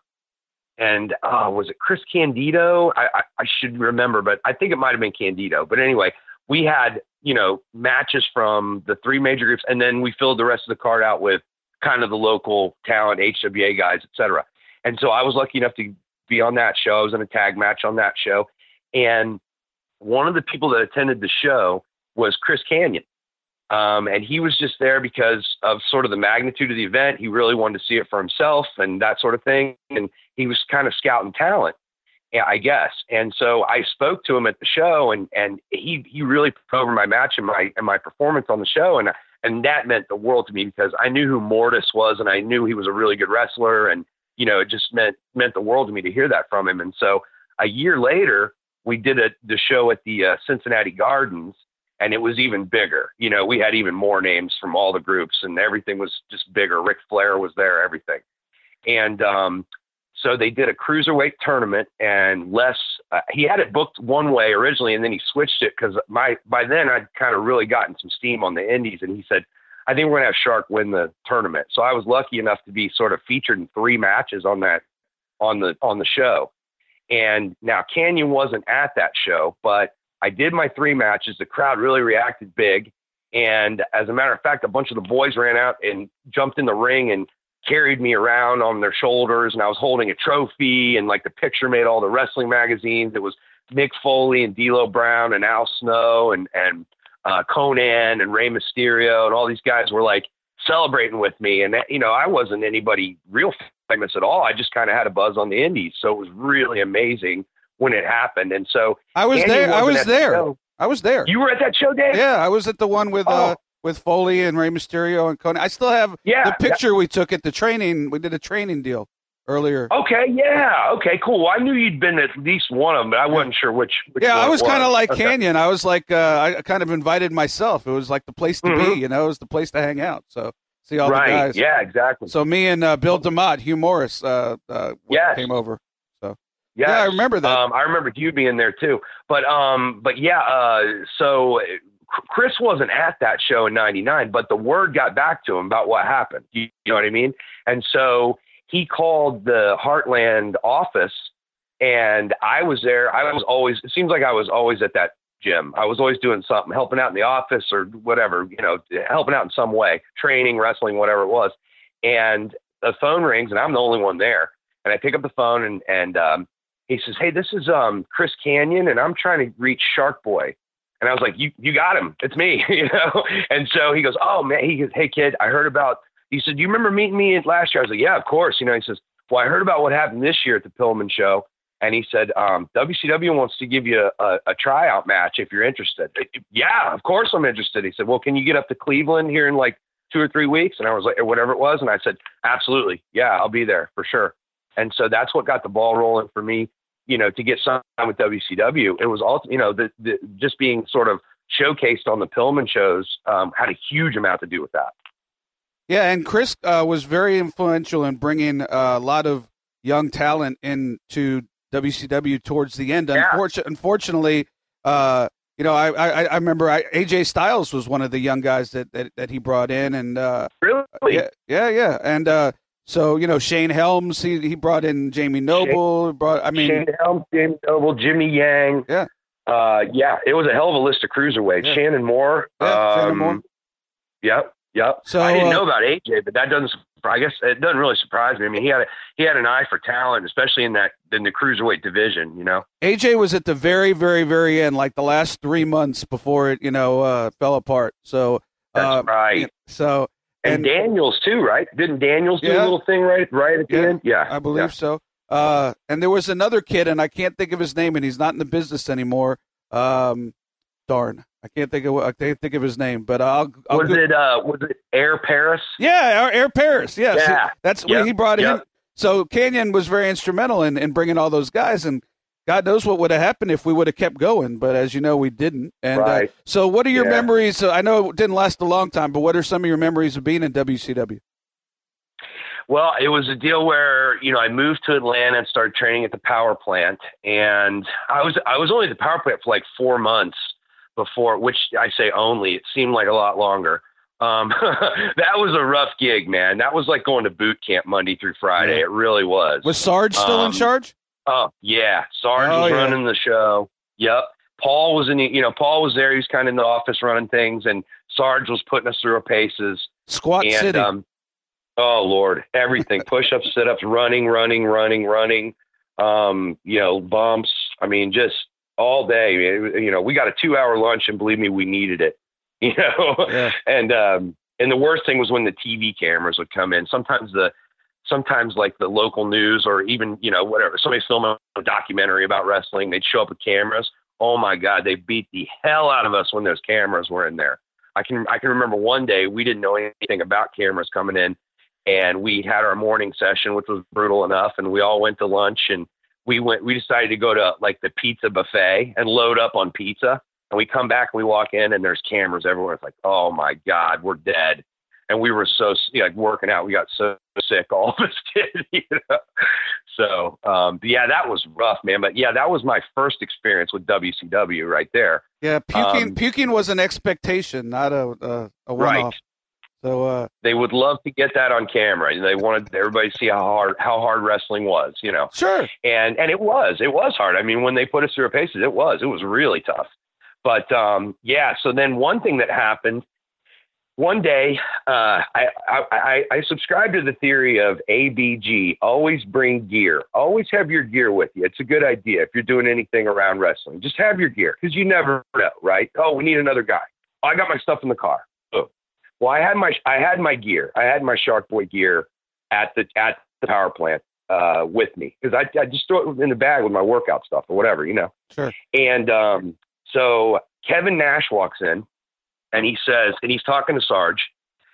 and uh, was it Chris Candido? I, I, I should remember, but I think it might have been Candido. But anyway, we had, you know, matches from the three major groups. And then we filled the rest of the card out with kind of the local talent, H W A guys, et cetera. And so I was lucky enough to be on that show. I was in a tag match on that show. And one of the people that attended the show was Chris Kanyon. Um, and he was just there because of sort of the magnitude of the event. He really wanted to see it for himself and that sort of thing. And he was kind of scouting talent, I guess. And so I spoke to him at the show, and, and he, he really put over my match and my, and my performance on the show. And, and that meant the world to me because I knew who Mortis was and I knew he was a really good wrestler. And, you know, it just meant, meant the world to me to hear that from him. And so a year later, we did a, the show at the uh, Cincinnati Gardens, and it was even bigger. You know, we had even more names from all the groups, and everything was just bigger. Ric Flair was there, everything. And um, so they did a cruiserweight tournament, and Les, uh, he had it booked one way originally, and then he switched it because my by then I'd kind of really gotten some steam on the indies, and he said, I think we're going to have Shark win the tournament. So I was lucky enough to be sort of featured in three matches on that on the on the show. And now Kanyon wasn't at that show, but I did my three matches. The crowd really reacted big. And as a matter of fact, a bunch of the boys ran out and jumped in the ring and carried me around on their shoulders. And I was holding a trophy, and like the picture made all the wrestling magazines. It was Mick Foley and D'Lo Brown and Al Snow and, and uh, Conan and Rey Mysterio. And all these guys were like celebrating with me. And, that, you know, I wasn't anybody real famous at all. I just kind of had a buzz on the indies. So it was really amazing when it happened. And so I was Andy there. I was there. The I was there. You were at that show, Dave? Yeah, I was at the one with, oh. uh, with Foley and Rey Mysterio and Conan. I still have yeah, the picture that, we took at the training. We did a training deal earlier. Okay. Yeah. Okay, cool. Well, I knew you'd been at least one of them, but I wasn't sure which. which yeah, one I was, was. kind of like okay. Kanyon. I was like, uh, I kind of invited myself. It was like the place to mm-hmm. be, you know, it was the place to hang out. So see all right. the guys. Yeah, exactly. So me and uh, Bill DeMott, Hugh Morris, uh, uh, yes. came over. So yes. yeah, I remember that. Um, I remember you being there too. But um, but yeah. Uh, so Chris wasn't at that show in ninety-nine, but the word got back to him about what happened. You, you know what I mean? And so he called the Heartland office, and I was there. I was always. It seems like I was always at that gym. I was always doing something, helping out in the office or whatever, you know, helping out in some way, training, wrestling, whatever it was. And the phone rings, and I'm the only one there. And I pick up the phone and, and, um, he says, "Hey, this is, um, Chris Canyon, and I'm trying to reach Shark Boy." And I was like, you, you got him. It's me, you know? And so he goes, "Oh man," he goes, "Hey kid, I heard about," he said, "Do you remember meeting me last year?" I was like, "Yeah, of course." You know, he says, "Well, I heard about what happened this year at the Pillman show." And he said, um, W C W wants to give you a, a, a tryout match if you're interested. "Yeah, of course I'm interested." He said, "Well, can you get up to Cleveland here in like two or three weeks?" And I was like, or whatever it was. And I said, "Absolutely. Yeah, I'll be there for sure." And so that's what got the ball rolling for me, you know, to get signed with W C W. It was all, you know, the, the just being sort of showcased on the Pillman shows um, had a huge amount to do with that. Yeah, and Chris uh, was very influential in bringing uh, a lot of young talent into W C W towards the end. Yeah. Unfortunately, unfortunately uh, you know, I, I, I remember I, A J Styles was one of the young guys that, that, that he brought in. and uh, Really? Yeah, yeah, yeah. And uh, so, you know, Shane Helms, he, he brought in Jamie Noble. Shane, brought, I mean, Shane Helms, Jamie Noble, Jimmy Yang. Yeah. Uh, yeah, it was a hell of a list of cruiserweights. Yeah. Shannon Moore. Yeah, um, Shannon Moore. Yep, yep. So, I didn't uh, know about A J, but that doesn't, I guess it doesn't really surprise me. I mean, he had a, he had an eye for talent, especially in that, in the cruiserweight division, you know? A J was at the very, very, very end, like the last three months before it, you know, uh, fell apart. So, That's uh, right. So, and, and Daniels too, right? Didn't Daniels do yeah, a little thing right, right at the yeah, end? Yeah, I believe yeah. so. Uh, and there was another kid, and I can't think of his name, and he's not in the business anymore. Um, darn, I can't think of I can't think of his name, but I'll. I'll was go- it uh, was it Air Paris? Yeah, Air Paris. Yes, yeah, that's yep. when he brought yep. in. So Canyon was very instrumental in, in bringing all those guys, and God knows what would have happened if we would have kept going. But as you know, we didn't. And right. uh, so, what are your yeah. memories? Uh, I know it didn't last a long time, but what are some of your memories of being in W C W? Well, it was a deal where, you know, I moved to Atlanta and started training at the power plant, and I was I was only at the power plant for like four months before, which I say only, it seemed like a lot longer. Um, that was a rough gig, man. That was like going to boot camp Monday through Friday. Yeah. It really was. Was Sarge still um, in charge? Oh yeah, Sarge oh, was yeah. running the show. Yep. Paul was in the, you know, Paul was there. He was kind of in the office running things, and Sarge was putting us through our paces. Squat and, City. Um, oh Lord, everything: push-ups, sit-ups, running, running, running, running. Um, you know, bumps. I mean, just all day. You know, we got a two-hour lunch, and believe me, we needed it. You know, yeah. and um, and the worst thing was when the T V cameras would come in. Sometimes the Sometimes like the local news or even, you know, whatever, somebody's filming a documentary about wrestling, they'd show up with cameras. Oh my God, they beat the hell out of us when those cameras were in there. I can, I can remember one day we didn't know anything about cameras coming in, and we had our morning session, which was brutal enough. And we all went to lunch, and we went, we decided to go to like the pizza buffet and load up on pizza. And we come back and we walk in and there's cameras everywhere. It's like, oh my God, we're dead. And we were so, you know, like working out, we got so sick, all of us did, you know? So, um, yeah, that was rough, man. But yeah, that was my first experience with W C W right there. Yeah, puking um, puking was an expectation, not a a, a one-off. Right. So uh, they would love to get that on camera. They wanted everybody to see how hard how hard wrestling was, you know. Sure. And and it was it was hard. I mean, when they put us through our paces, it was it was really tough. But um, yeah, so then one thing that happened. One day, uh, I, I, I subscribe to the theory of A B G, always bring gear. Always have your gear with you. It's a good idea if you're doing anything around wrestling. Just have your gear, because you never know, right? Oh, we need another guy. Oh, I got my stuff in the car. Oh. Well, I had my I had my gear. I had my Shark Boy gear at the at the power plant uh, with me, because I, I just throw it in the bag with my workout stuff or whatever, you know. Sure. And um, so Kevin Nash walks in. And he says, and he's talking to Sarge,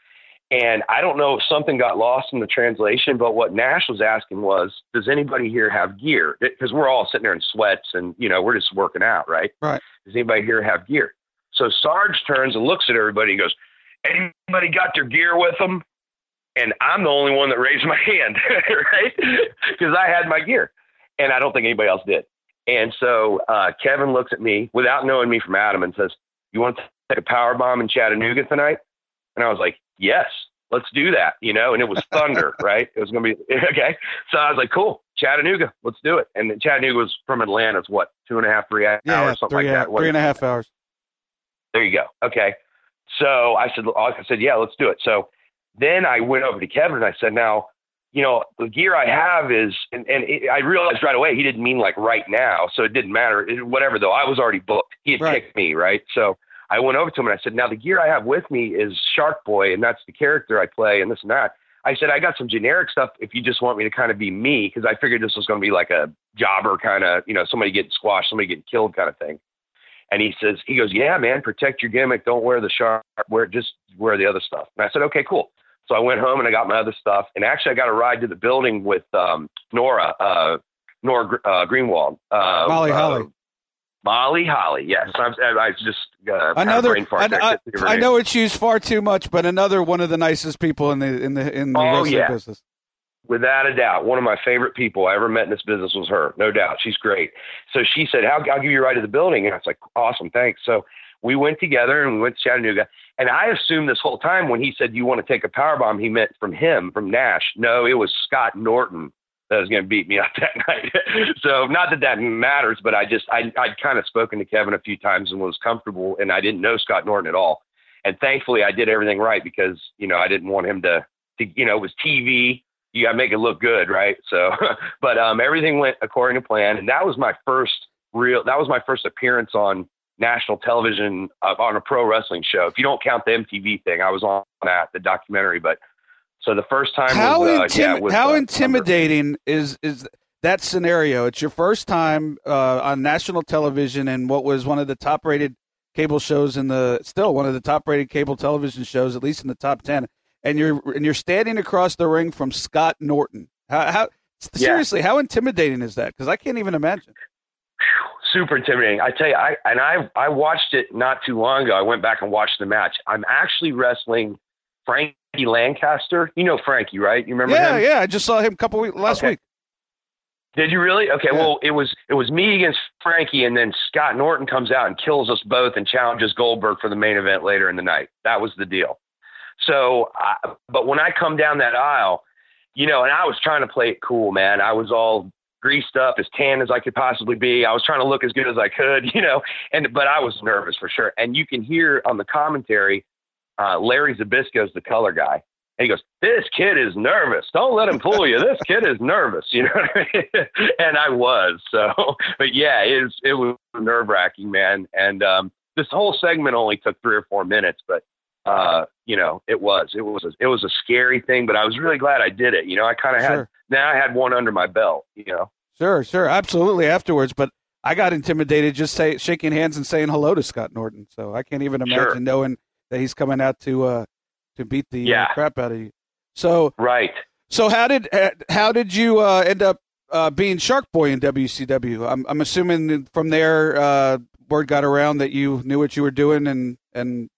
and I don't know if something got lost in the translation, but what Nash was asking was, does anybody here have gear? Because we're all sitting there in sweats and, you know, we're just working out, right? Right. Does anybody here have gear? So Sarge turns and looks at everybody and goes, anybody got their gear with them? And I'm the only one that raised my hand, right? Because I had my gear, and I don't think anybody else did. And so uh, Kevin looks at me without knowing me from Adam and says, you want to take a power bomb in Chattanooga tonight? And I was like, yes, let's do that. You know, and it was thunder, right? It was going to be, okay. So I was like, cool, Chattanooga, let's do it. And then Chattanooga was from Atlanta. It's what, two and a half, three hours, yeah, something three, like that. Three and a half hours. There you go. Okay. So I said, I said, yeah, let's do it. So then I went over to Kevin and I said, now, you know, the gear I have is, and, and it, I realized right away he didn't mean like right now, so it didn't matter. It, whatever, though, I was already booked. He had right. picked me, right? So I went over to him and I said, now the gear I have with me is Shark Boy, and that's the character I play, and this and that. I said, I got some generic stuff if you just want me to kind of be me, because I figured this was going to be like a jobber kind of, you know, somebody getting squashed, somebody getting killed kind of thing. And he says, he goes, yeah, man, protect your gimmick. Don't wear the shark, wear just wear the other stuff. And I said, okay, cool. So I went home and I got my other stuff. And actually I got a ride to the building with um, Nora, uh, Nora uh, Greenwald. Uh, Molly uh, Holly. Molly Holly, yes. I, I just uh, another. brain fart I, I, I know it's used far too much, but another one of the nicest people in the in the in the oh, wrestling yeah. business. Without a doubt, one of my favorite people I ever met in this business was her. No doubt, she's great. So she said, "I'll, I'll give you a ride to the building," and I was like, "Awesome, thanks." So we went together and we went to Chattanooga. And I assumed this whole time when he said, "You want to take a powerbomb," he meant from him, from Nash. No, it was Scott Norton that was going to beat me up that night. So not that that matters, but I just, I, I'd kind of spoken to Kevin a few times and was comfortable, and I didn't know Scott Norton at all. And thankfully I did everything right because, you know, I didn't want him to, to you know, it was T V. You got to make it look good. Right. So, but um, everything went according to plan. And that was my first real, that was my first appearance on national television uh, on a pro wrestling show. If you don't count the M T V thing, I was on that, the documentary, but so the first time how, was, uh, intim- yeah, with, how uh, intimidating is, is that scenario? It's your first time uh, on national television and what was one of the top rated cable shows in the, still one of the top rated cable television shows, at least in the top ten. And you're, and you're standing across the ring from Scott Norton. How, how seriously, yeah. how intimidating is that? Cause I can't even imagine. Super intimidating. I tell you, I, and I, I watched it not too long ago. I went back and watched the match. I'm actually wrestling Frankie Lancaster. You know Frankie, right? You remember yeah, him? Yeah, I just saw him a couple weeks last okay. week. Did you really? Okay, yeah. well, it was it was me against Frankie, and then Scott Norton comes out and kills us both and challenges Goldberg for the main event later in the night. That was the deal. So, I, but when I come down that aisle, you know, and I was trying to play it cool, man. I was all greased up, as tan as I could possibly be. I was trying to look as good as I could, you know, and but I was nervous for sure. And you can hear on the commentary, Uh, Larry Zbyszko's the color guy. And he goes, "This kid is nervous. Don't let him fool you. This kid is nervous." You know what I mean? And I was. So, but yeah, it was, it was nerve wracking, man. And um, this whole segment only took three or four minutes, but uh, you know, it was, it was, a, it was a scary thing, but I was really glad I did it. You know, I kind of sure. had, now I had one under my belt, you know? Sure, sure. Absolutely. Afterwards, but I got intimidated just say, shaking hands and saying hello to Scott Norton. So I can't even imagine sure. knowing that he's coming out to uh, to beat the yeah. uh, crap out of you. So right. So how did how did you uh, end up uh, being Shark Boy in W C W? I'm I'm assuming from there uh, word got around that you knew what you were doing and and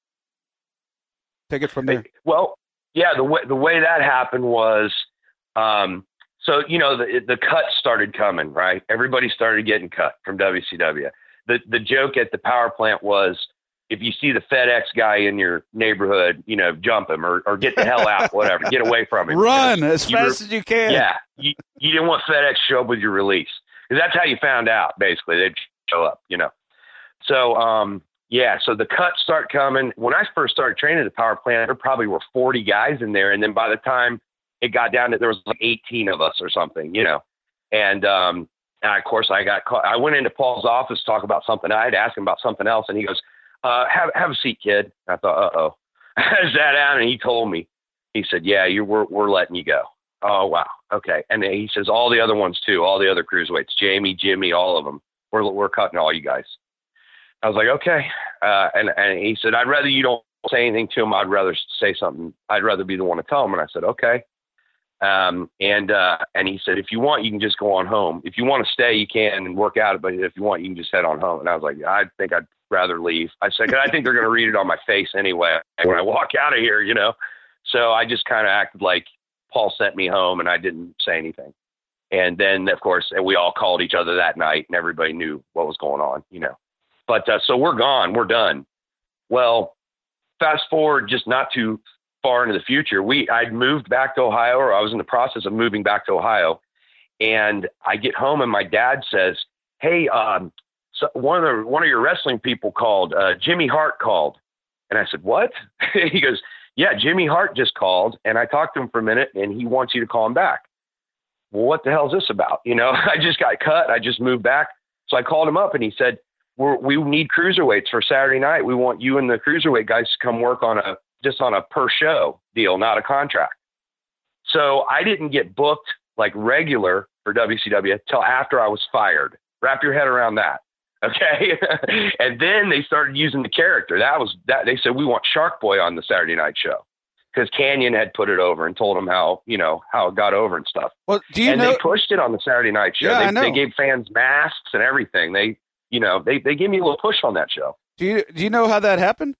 take it from there. Well, yeah, the way the way that happened was, um, so you know the the cuts started coming, right? Everybody started getting cut from W C W. The the joke at the power plant was, if you see the FedEx guy in your neighborhood, you know, jump him or, or get the hell out, whatever, get away from him. Run as you fast were, as you can. Yeah. You, you didn't want FedEx to show up with your release, because that's how you found out, basically. They'd show up, you know. So, um, yeah, so the cuts start coming. When I first started training at the power plant, there probably were forty guys in there. And then by the time it got down to, there was like eighteen of us or something, you know. And, um, and of course, I got caught. I went into Paul's office to talk about something. I had asked him about something else, and he goes, Uh, have have a seat, kid. I thought, uh oh. I sat down and he told me. He said, "Yeah, you we're we're letting you go." Oh wow, okay. And then he says, "All the other ones too, all the other cruiserweights, Jamie, Jimmy, all of them. We're we're cutting all you guys." I was like, "Okay." Uh, and and he said, "I'd rather you don't say anything to him. I'd rather say something. I'd rather be the one to tell him." And I said, "Okay." Um, and uh, and he said, "If you want, you can just go on home. If you want to stay, you can and work out. But if you want, you can just head on home." And I was like, "I think I'd rather leave." I said, "I think they're going to read it on my face anyway when I walk out of here, you know?" So I just kind of acted like Paul sent me home, and I didn't say anything. And then, of course, and we all called each other that night, and everybody knew what was going on, you know. But uh, so we're gone. We're done. Well, fast forward just not too far into the future. We I'd moved back to Ohio, or I was in the process of moving back to Ohio. And I get home, and my dad says, "Hey, um, so one of the one of your wrestling people called, uh, Jimmy Hart called." And I said, "What?" He goes, yeah, Jimmy Hart just called, and I talked to him for a minute, and he wants you to call him back. Well, what the hell is this about? You know, I just got cut. I just moved back. So I called him up, and he said, We're, we need cruiserweights for Saturday night. We want you and the cruiserweight guys to come work on a just on a per show deal, not a contract. So I didn't get booked like regular for W C W till after I was fired. Wrap your head around that. Okay. And then they started using the character. That was that. They said, we want Shark Boy on the Saturday night show, because Canyon had put it over and told them how, you know, how it got over and stuff. Well, do you and know? They pushed it on the Saturday night show. Yeah, they, I know. They gave fans masks and everything. They, you know, they, they gave me a little push on that show. Do you, do you know how that happened?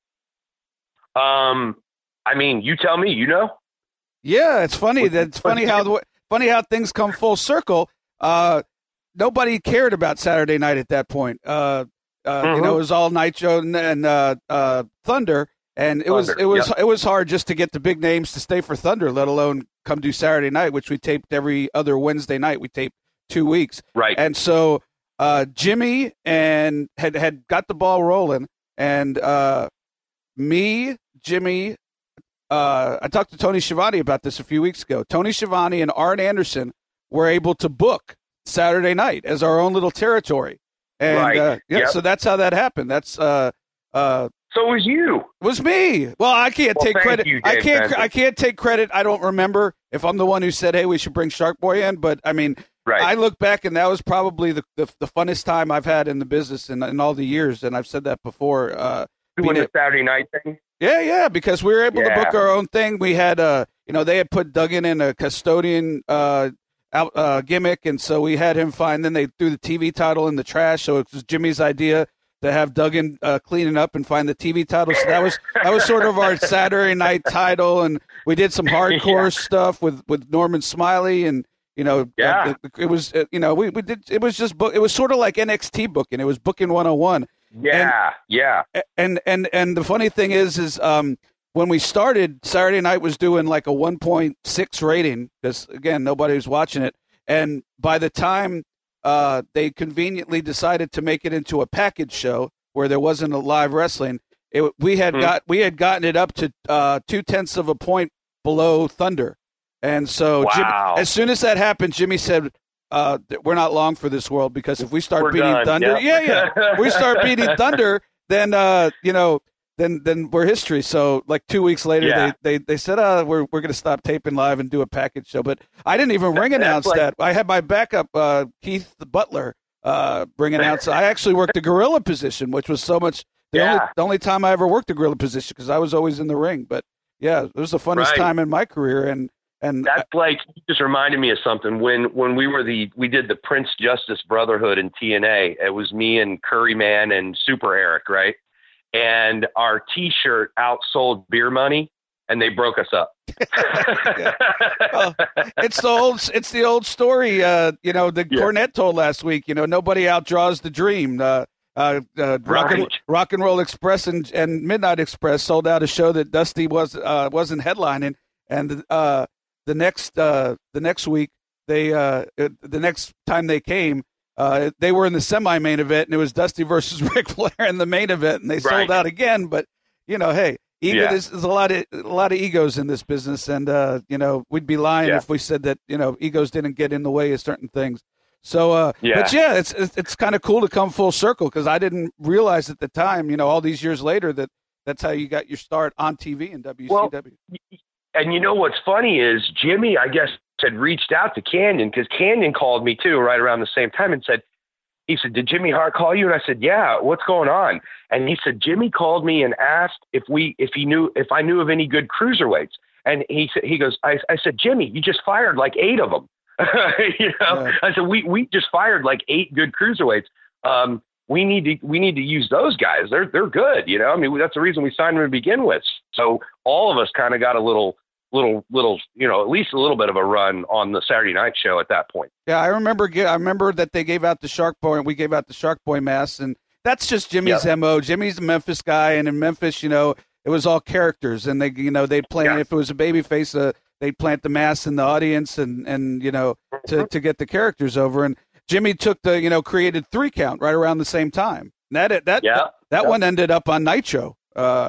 Um, I mean, you tell me, you know? Yeah, it's funny. That it's funny how the, funny how things come full circle. Uh, Nobody cared about Saturday night at that point. Uh, uh, mm-hmm. You know, it was all Nitro and, and uh, uh, Thunder, and it Thunder. was it was yep. it was hard just to get the big names to stay for Thunder, let alone come do Saturday night, which we taped every other Wednesday night. We taped two weeks, right? And so uh, Jimmy and had had got the ball rolling, and uh, me, Jimmy, uh, I talked to Tony Schiavone about this a few weeks ago. Tony Schiavone and Arn Anderson were able to book Saturday night as our own little territory, and right. uh, yeah, yep. so that's how that happened. That's uh, uh, so it was you. It was me. Well, I can't well, take credit. You, I can't. Benson. I can't take credit. I don't remember if I'm the one who said, "Hey, we should bring Shark Boy in." But I mean, right. I look back, and that was probably the the, the funnest time I've had in the business in, in all the years. And I've said that before. Uh, Doing the Saturday night thing. Yeah, yeah, because we were able yeah. to book our own thing. We had, uh, you know, they had put Duggan in a custodian uh, out, uh, gimmick, and so we had him find. Then they threw the T V title in the trash, so it was Jimmy's idea to have Duggan uh, clean it up and find the T V title. So that was that was sort of our Saturday night title, and we did some hardcore yeah. stuff with, with Norman Smiley, and you know, yeah. uh, it, it was uh, you know we, we did it was just book. It was sort of like N X T booking. It was booking one oh one. Yeah, and, yeah. And and and the funny thing is, is um, when we started, Saturday night was doing like a one point six rating because again, nobody was watching it. And by the time uh, they conveniently decided to make it into a package show where there wasn't a live wrestling, it, we had mm-hmm. got we had gotten it up to uh, two tenths of a point below Thunder. And so, wow. Jimmy, as soon as that happened, Jimmy said, Uh, we're not long for this world because if we start we're beating done. Thunder, Yep. yeah, yeah, if we start beating Thunder, then uh, you know, then then we're history. So like two weeks later, yeah. they, they they said, uh, we're we're gonna stop taping live and do a package show. But I didn't even ring announce like, that. I had my backup, uh, Keith the Butler, uh, ring announce. I actually worked the gorilla position, which was so much the yeah. only the only time I ever worked the gorilla position because I was always in the ring. But yeah, it was the funnest right. time in my career, and. And that's I, like you just reminded me of something when when we were the we did the Prince Justice Brotherhood in T N A. It was me and Curry Man and Super Eric, right? And our T-shirt outsold Beer Money, and they broke us up. Well, it's the old it's the old story. Uh, you know, the yeah. Cornette told last week. You know, nobody outdraws the dream. Uh, uh, uh, Rock, right. and, Rock and Roll Express and, and Midnight Express sold out a show that Dusty was uh, wasn't headlining, and uh. The next uh, the next week they uh, the next time they came uh, they were in the semi main event and it was Dusty versus Ric Flair in the main event and they right. sold out again. But you know, hey, ego, yeah. there's, there's a lot of a lot of egos in this business, and uh, you know we'd be lying yeah. if we said that you know egos didn't get in the way of certain things. So, uh, yeah. but yeah, it's it's, it's kind of cool to come full circle because I didn't realize at the time, you know, all these years later that that's how you got your start on T V in W C W. Well, and you know what's funny is Jimmy, I guess, had reached out to Canyon because Canyon called me too right around the same time and said, he said, did Jimmy Hart call you? And I said, yeah, what's going on? And he said, Jimmy called me and asked if we, if he knew, if I knew of any good cruiserweights. And he said, he goes, I, I said, Jimmy, you just fired like eight of them. you know, yeah. I said, we, we just fired like eight good cruiserweights. Um, we need to, we need to use those guys. They're, they're good. You know, I mean, that's the reason we signed them to begin with. So all of us kind of got a little, little, little, you know, at least a little bit of a run on the Saturday night show at that point. Yeah. I remember, I remember that they gave out the Shark Boy and we gave out the Shark Boy masks, and that's just Jimmy's yep. M O. Jimmy's a Memphis guy. And in Memphis, you know, it was all characters, and they, you know, they'd plant, yeah. if it was a baby face, uh, they'd plant the masks in the audience and, and, you know, to, to get the characters over. And Jimmy took the, you know, created three count right around the same time. That, that, yeah. that, that yeah. one ended up on Nitro. Uh,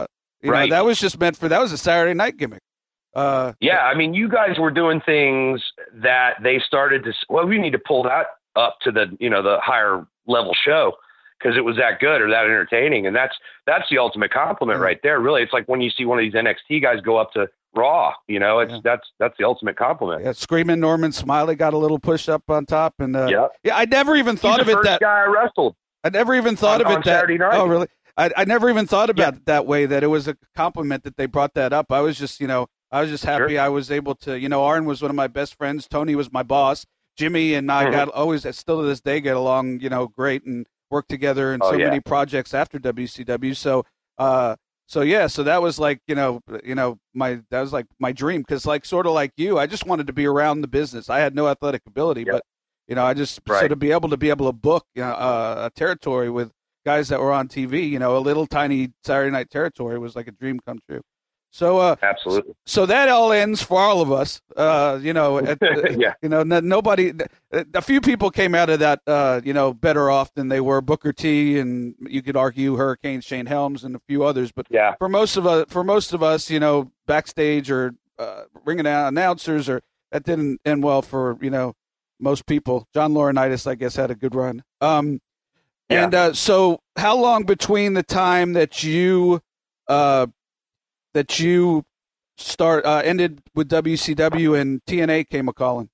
You right. know, that was just meant for, that was a Saturday night gimmick. Uh, yeah, I mean, you guys were doing things that they started to, well, we need to pull that up to the, you know, the higher level show because it was that good or that entertaining. And that's, that's the ultimate compliment yeah. right there. Really. It's like when you see one of these N X T guys go up to Raw, you know, it's, yeah. that's, that's the ultimate compliment. Yeah, Screaming Norman Smiley got a little push up on top. And, uh, yeah, yeah, I never even thought He's of the it first that guy I wrestled. I never even thought on, of it on that, Saturday night. Oh, really? I, I never even thought about yeah. it that way, that it was a compliment that they brought that up. I was just, you know, I was just happy sure. I was able to, you know, Arn was one of my best friends. Tony was my boss. Jimmy and I mm-hmm. got always, still to this day, get along, you know, great and work together in oh, so yeah. many projects after W C W. So, uh, so yeah, so that was like, you know, you know, my, that was like my dream. Cause like, sort of like you, I just wanted to be around the business. I had no athletic ability, yep. but, you know, I just, right. so to be able to be able to book you know, uh, a territory with guys that were on T V, you know, a little tiny Saturday night territory was like a dream come true. So, uh, absolutely. So that all ends for all of us. Uh, you know, at, yeah. You know, n- nobody. A few people came out of that, uh, you know, better off than they were. Booker T, and you could argue Hurricane Shane Helms, and a few others. But yeah. for most of us, for most of us, you know, backstage or uh, ringing out announcers, or that didn't end well for you know most people. John Laurinaitis, I guess, had a good run. Um, yeah. And uh, so, how long between the time that you uh, that you start uh, ended with W C W and T N A came a calling?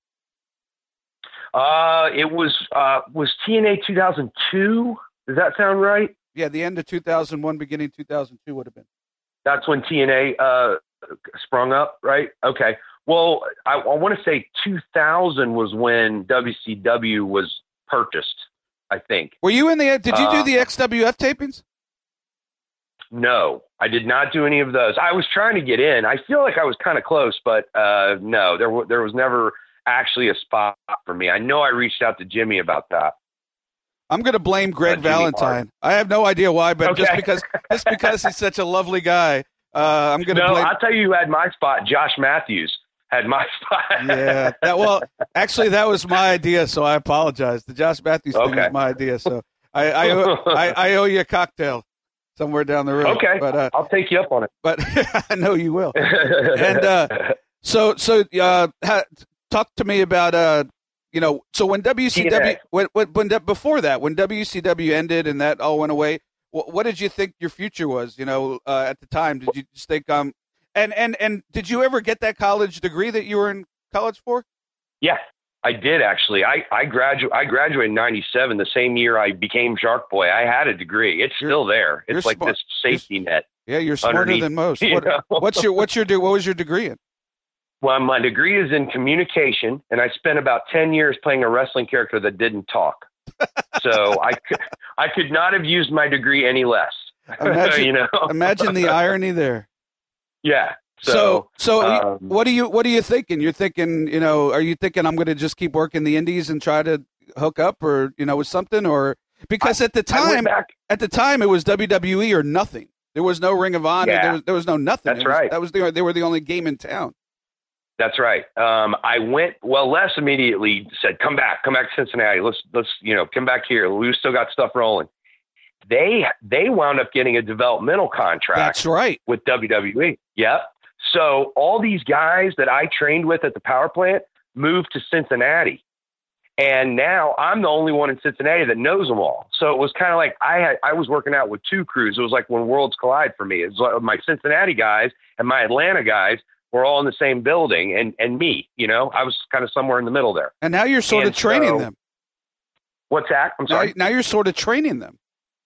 Uh, it was uh, was T N A two thousand two. Does that sound right? Yeah, the end of two thousand one, beginning two thousand two would have been. That's when T N A uh, sprung up, right? Okay. Well, I, I want to say two thousand was when W C W was purchased, I think. Were you in the? Did you uh, do the X W F tapings? No, I did not do any of those. I was trying to get in. I feel like I was kind of close, but uh, no, there w- there was never actually a spot for me. I know I reached out to Jimmy about that. I'm going to blame Greg uh, Valentine. I have no idea why, but okay. just because just because he's such a lovely guy, uh, I'm going to no, blame. I'll tell you who had my spot. Josh Matthews had my spot. yeah. That, well, actually, that was my idea, so I apologize. The Josh Matthews thing okay. was my idea, so I I, owe, I I owe you a cocktail somewhere down the road. Okay, but uh, I'll take you up on it. But I know you will. And uh, so so uh, ha, talk to me about uh, you know, so when W C W when when, when before that when W C W ended and that all went away, what, what did you think your future was? You know, uh, at the time, did you just think um, and and and did you ever get that college degree that you were in college for? Yeah. I did actually. I I gradu- I graduated in ninety-seven, the same year I became Shark Boy. I had a degree. It's you're, still there. It's like smart. This safety you're, net. Yeah, you're smarter than most. What, what's your what's your what was your degree in? Well, my degree is in communication, and I spent about ten years playing a wrestling character that didn't talk. So I could I could not have used my degree any less. Imagine, you know, imagine the irony there. Yeah. So, so, so um, what are you, what are you thinking? You're thinking, you know, are you thinking I'm going to just keep working the indies and try to hook up or, you know, with something or because I, at the time, at the time it was W W E or nothing. There was no Ring of Honor. Yeah, there was, there was no nothing. That's was, right. That was the, they were the only game in town. That's right. Um, I went, well, Les immediately said, come back, come back to Cincinnati. Let's, let's, you know, come back here. We still got stuff rolling. They, they wound up getting a developmental contract. That's right. With W W E. Yep. So all these guys that I trained with at the power plant moved to Cincinnati. And now I'm the only one in Cincinnati that knows them all. So it was kind of like I had, I was working out with two crews. It was like when worlds collide for me. It was like my Cincinnati guys and my Atlanta guys were all in the same building and, and me, you know, I was kind of somewhere in the middle there. And now you're sort and of training so, them. What's that? I'm sorry. Now, now you're sort of training them.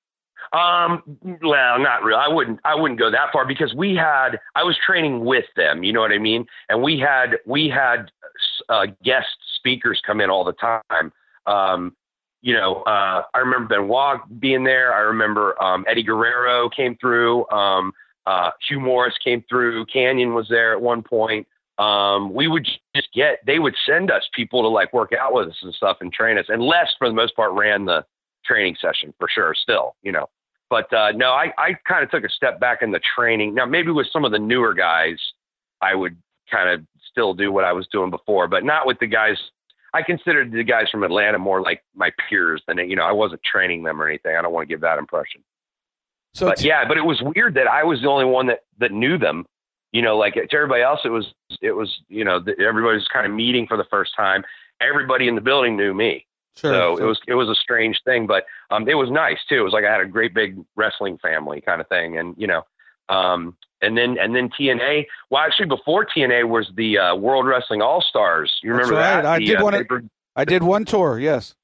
Um, well, not really. I wouldn't, I wouldn't go that far because we had, I was training with them, you know what I mean? And we had, we had uh, guest speakers come in all the time. Um, you know, uh, I remember Benoit being there. I remember, um, Eddie Guerrero came through. Um, uh, Hugh Morris came through. Canyon was there at one point. Um, we would just get, they would send us people to like work out with us and stuff and train us. And Les, for the most part, ran the training session for sure still, you know. But uh, no, I, I kind of took a step back in the training. Now, maybe with some of the newer guys, I would kind of still do what I was doing before, but not with the guys. I considered the guys from Atlanta more like my peers than, you know, I wasn't training them or anything. I don't want to give that impression. So but t- yeah, but it was weird that I was the only one that, that knew them. You know, like to everybody else, it was, it was, you know, everybody was kind of meeting for the first time. Everybody in the building knew me. Sure, so sure. it was, it was a strange thing, but um, it was nice too. It was like I had a great big wrestling family kind of thing. And, you know, um, and then, and then T N A, well, actually before T N A was the uh, World Wrestling All-Stars. You remember That's right. that? I The, did uh, one. paper- I did one tour. Yes.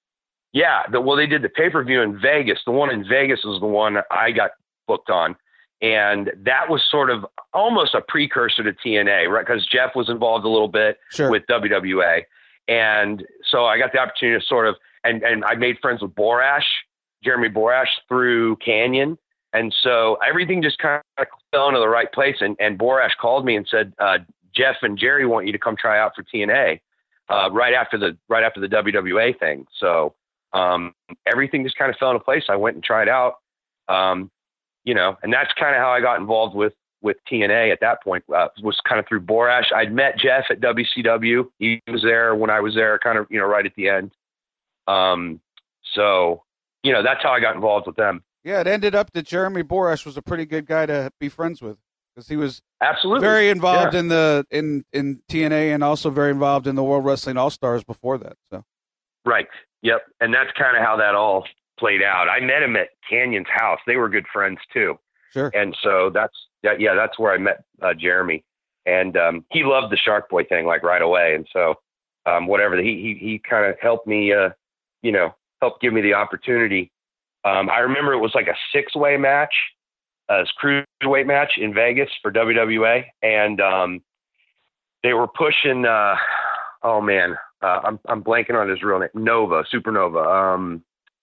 Yeah. The, well, they did the pay-per-view in Vegas. The one in Vegas was the one I got booked on. And that was sort of almost a precursor to T N A, right? Because Jeff was involved a little bit Sure. with W W A. And so I got the opportunity to sort of, and, and I made friends with Borash, Jeremy Borash through Canyon. And so everything just kind of fell into the right place. And, and Borash called me and said, uh, Jeff and Jerry want you to come try out for T N A uh, right after the, right after the W W A thing. So um, everything just kind of fell into place. I went and tried out. Um, You know, and that's kind of how I got involved with, with T N A at that point, uh, was kind of through Borash. I'd met Jeff at W C W. He was there when I was there, kind of, you know, right at the end. Um, so, you know, that's how I got involved with them. Yeah, it ended up that Jeremy Borash was a pretty good guy to be friends with because he was Absolutely very involved yeah. in the in, in T N A and also very involved in the World Wrestling All-Stars before that. So, Right. Yep. And that's kind of how that all played out. I met him at Canyon's house. They were good friends too. Sure. And so that's, that, yeah, that's where I met uh, Jeremy, and um, he loved the Shark Boy thing like right away. And so um, whatever, he, he, he kind of helped me, uh, you know, helped give me the opportunity. Um, I remember it was like a six way match, a cruiserweight match in Vegas for W W A. And um, they were pushing, uh, oh man, uh, I'm, I'm blanking on his real name. Nova, Supernova. Um,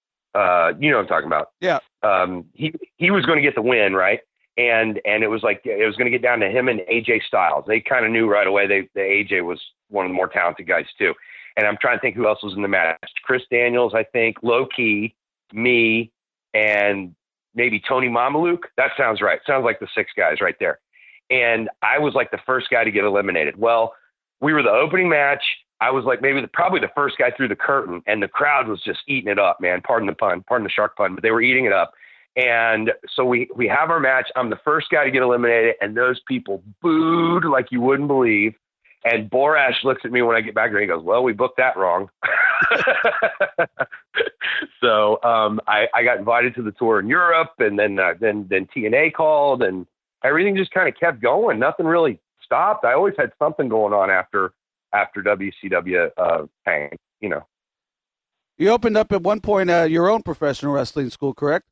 Uh, you know what I'm talking about. Yeah. Um, he, he was going to get the win, right? And, and it was like, it was going to get down to him and A J Styles. They kind of knew right away. They, the A J was one of the more talented guys too. And I'm trying to think who else was in the match. Chris Daniels, I think, Low Key, me, and maybe Tony Mamaluke. That sounds right. Sounds like the six guys right there. And I was like the first guy to get eliminated. Well, we were the opening match. I was like maybe the, probably the first guy through the curtain, and the crowd was just eating it up, man. Pardon the pun, pardon the shark pun, but they were eating it up. And so we, we have our match. I'm the first guy to get eliminated, and those people booed like you wouldn't believe. And Borash looks at me when I get back there, and he goes, well, we booked that wrong. so um, I, I got invited to the tour in Europe, and then, uh, then, then T N A called, and everything just kind of kept going. Nothing really stopped. I always had something going on after, after W C W uh, Tank, you know. You opened up at one point uh, your own professional wrestling school, correct?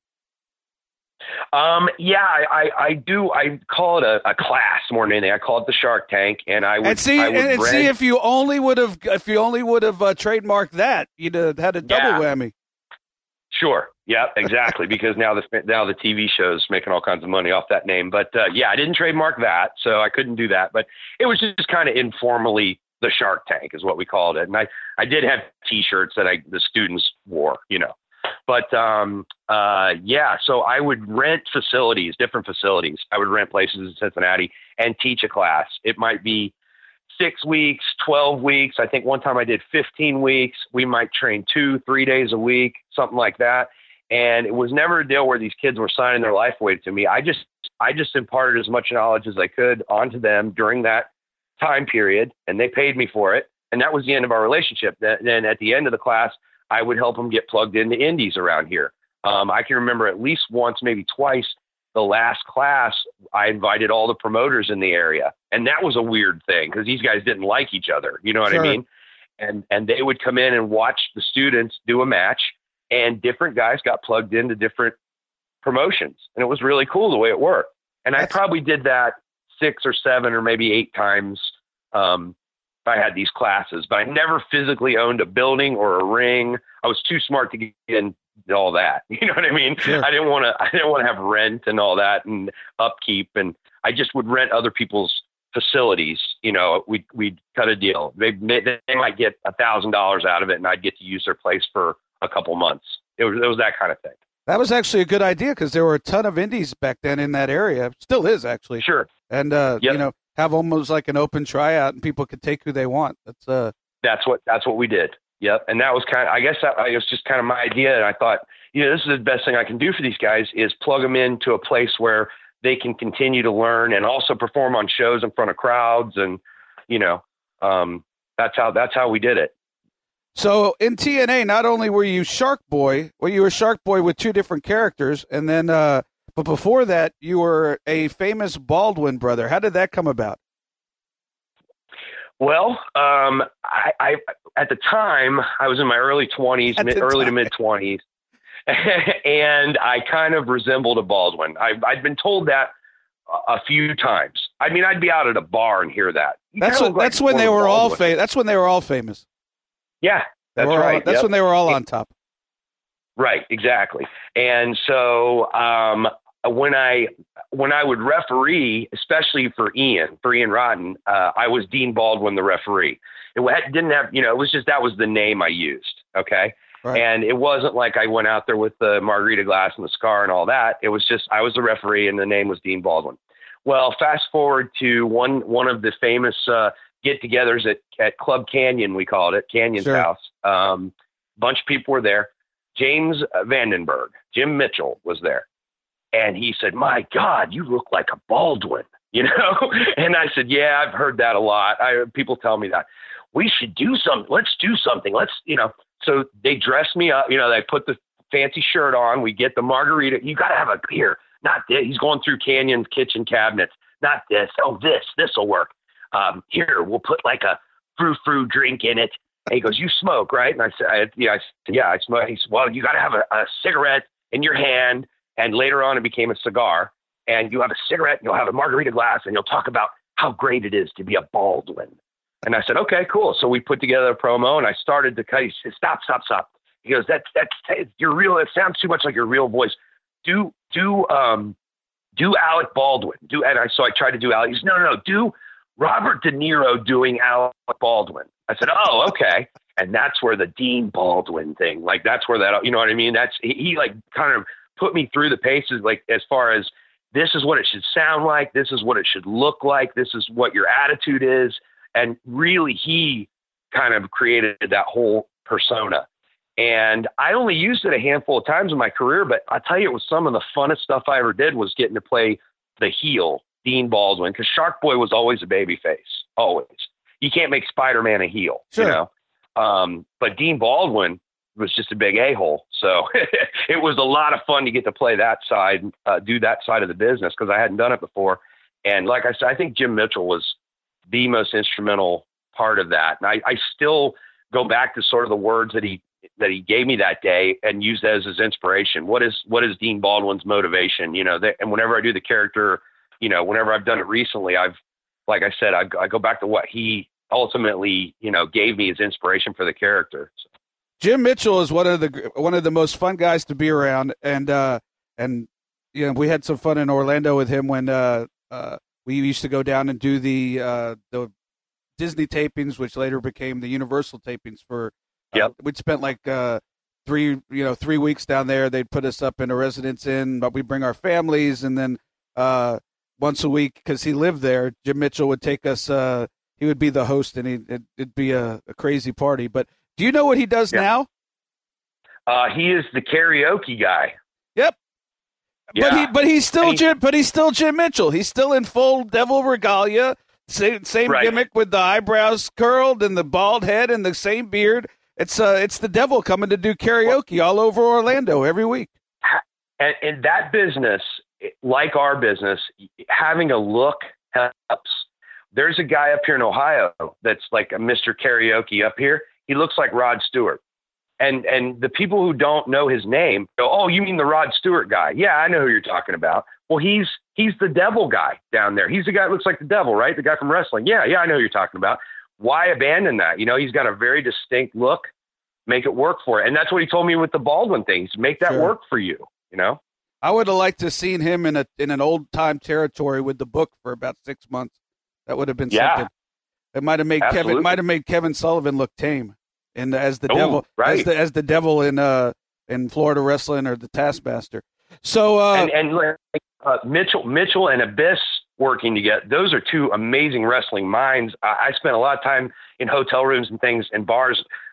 Um, yeah, I, I, I do. I call it a, a class more than anything. I call it the Shark Tank, and I would and see I would and, and rent, see if you only would have if you only would have uh, trademarked that, you'd have had a double Yeah. whammy. Sure. Yeah, exactly. Because now the now the T V show's making all kinds of money off that name. But uh, yeah, I didn't trademark that, so I couldn't do that. But it was just kind of informally the Shark Tank is what we called it. And I, I did have T-shirts that I the students wore, you know. But um, uh, yeah, so I would rent facilities, different facilities. I would rent places in Cincinnati and teach a class. It might be six weeks, twelve weeks. I think one time I did fifteen weeks. We might train two, three days a week, something like that. And it was never a deal where these kids were signing their life away to me. I just, I just imparted as much knowledge as I could onto them during that time period, and they paid me for it. And that was the end of our relationship. Then at the end of the class, I would help them get plugged into indies around here. Um, I can remember at least once, maybe twice, the last class, I invited all the promoters in the area. And that was a weird thing because these guys didn't like each other. You know what Sure. I mean? And, and they would come in and watch the students do a match, and different guys got plugged into different promotions. And it was really cool the way it worked. And That's- I probably did that six or seven or maybe eight times. Um, I had these classes, but I never physically owned a building or a ring. I was too smart to get in all that. You know what I mean? Sure. I didn't want to, I didn't want to have rent and all that and upkeep. And I just would rent other people's facilities. You know, we'd, we'd cut a deal. They, they might get a thousand dollars out of it, and I'd get to use their place for a couple months. It was, it was that kind of thing. That was actually a good idea because there were a ton of indies back then in that area. Still is, actually. Sure. And, uh, Yep. you know, have almost like an open tryout and people could take who they want. That's uh, That's what, that's what we did. Yep. And that was kind of, I guess that it was just kind of my idea. And I thought, you know, this is the best thing I can do for these guys is plug them into a place where they can continue to learn and also perform on shows in front of crowds. And, you know, um, that's how, that's how we did it. So in T N A, not only were you Shark Boy, well, you were Shark Boy with two different characters. And then, uh, but before that, you were a famous Baldwin brother. How did that come about? Well, um, I, I, at the time I was in my early twenties, mid, early to mid twenties, and I kind of resembled a Baldwin. I, I'd been told that a few times. I mean, I'd be out at a bar and hear that. You that's what, like that's when they were Baldwin. all famous. That's when they were all famous. Yeah, that's right. All, that's yep. when they were all on top. Right, exactly. And so um, when I when I would referee, especially for Ian, for Ian Rotten, uh, I was Dean Baldwin, the referee. It didn't have, you know, it was just that was the name I used. Okay. Right. And it wasn't like I went out there with the margarita glass and the scar and all that. It was just I was the referee and the name was Dean Baldwin. Well, fast forward to one one of the famous uh, get-togethers at, at Club Canyon, we called it, Canyon's sure. house. Um, bunch of people were there. James Vandenberg, Jim Mitchell was there. And he said, "My God, you look like a Baldwin," you know? And I said, "Yeah, I've heard that a lot. I, people tell me that. We should do something. Let's do something. Let's, you know." So they dressed me up. You know, they put the fancy shirt on. We get the margarita. You got to have a beer. Not this. He's going through Canyon's kitchen cabinets. Not this. Oh, this. This will work. Um, here, we'll put like a frou-frou drink in it. And he goes, "You smoke, right?" And I said, I, yeah, I said, "Yeah, I smoke." He said, "Well, you got to have a, a cigarette in your hand." And later on, it became a cigar. And you have a cigarette, and you'll have a margarita glass, and you'll talk about how great it is to be a Baldwin. And I said, "Okay, cool." So we put together a promo, and I started to cut. He said, "Stop, stop, stop." He goes, "That's that's your real. It sounds too much like your real voice. Do do um do Alec Baldwin. Do." And I so I tried to do Alec. He said, "No, no, no. Do Robert De Niro doing Alec Baldwin." I said, "Oh, okay." And that's where the Dean Baldwin thing, like that's where that, you know what I mean? That's he, he like kind of put me through the paces, like as far as this is what it should sound like, this is what it should look like, this is what your attitude is. And really, he kind of created that whole persona. And I only used it a handful of times in my career, but I tell you, it was some of the funnest stuff I ever did was getting to play the heel, Dean Baldwin, because Shark Boy was always a baby face, always. You can't make Spider-Man a heel, sure. you know. Um, but Dean Baldwin was just a big a-hole. So it was a lot of fun to get to play that side, uh, do that side of the business because I hadn't done it before. And like I said, I think Jim Mitchell was the most instrumental part of that. And I, I still go back to sort of the words that he that he gave me that day and use that as his inspiration. What is what is Dean Baldwin's motivation? You know, they, and whenever I do the character, you know, whenever I've done it recently, I've, like I said, I, I go back to what he ultimately, you know, gave me as inspiration for the character. So. Jim Mitchell is one of the one of the most fun guys to be around, and uh, and you know we had some fun in Orlando with him when uh, uh, we used to go down and do the uh, the Disney tapings, which later became the Universal tapings. For uh, yep. we'd spent like uh, three you know three weeks down there. They'd put us up in a residence inn, but we'd bring our families, and then uh, once a week because he lived there, Jim Mitchell would take us. Uh, he would be the host, and he'd, it'd, it'd be a, a crazy party, but. Do you know what he does yeah. now? Uh, he is the karaoke guy. Yep. Yeah. But he, but he's still he, Jim. But he's still Jim Mitchell. He's still in full devil regalia. Same, same right. gimmick with the eyebrows curled and the bald head and the same beard. It's uh, it's the devil coming to do karaoke all over Orlando every week. And in that business, like our business, having a look helps. There's a guy up here in Ohio that's like a Mister Karaoke up here. He looks like Rod Stewart. And and the people who don't know his name go, "Oh, you mean the Rod Stewart guy?" Yeah, I know who you're talking about. Well, he's he's the devil guy down there. He's the guy that looks like the devil, right? The guy from wrestling. Yeah, yeah, I know who you're talking about. Why abandon that? You know, he's got a very distinct look. Make it work for it. And that's what he told me with the Baldwin things. Make that sure. work for you, you know? I would have liked to have seen him in a in an old-time territory with the book for about six months. That would have been yeah. something. It might have made Absolutely. Kevin might have made Kevin Sullivan look tame. And as the Ooh, devil, right. as the as the devil in uh in Florida wrestling or the Taskmaster. So uh, and, and uh, Mitchell Mitchell and Abyss working together. Those are two amazing wrestling minds. I, I spent a lot of time in hotel rooms and things and bars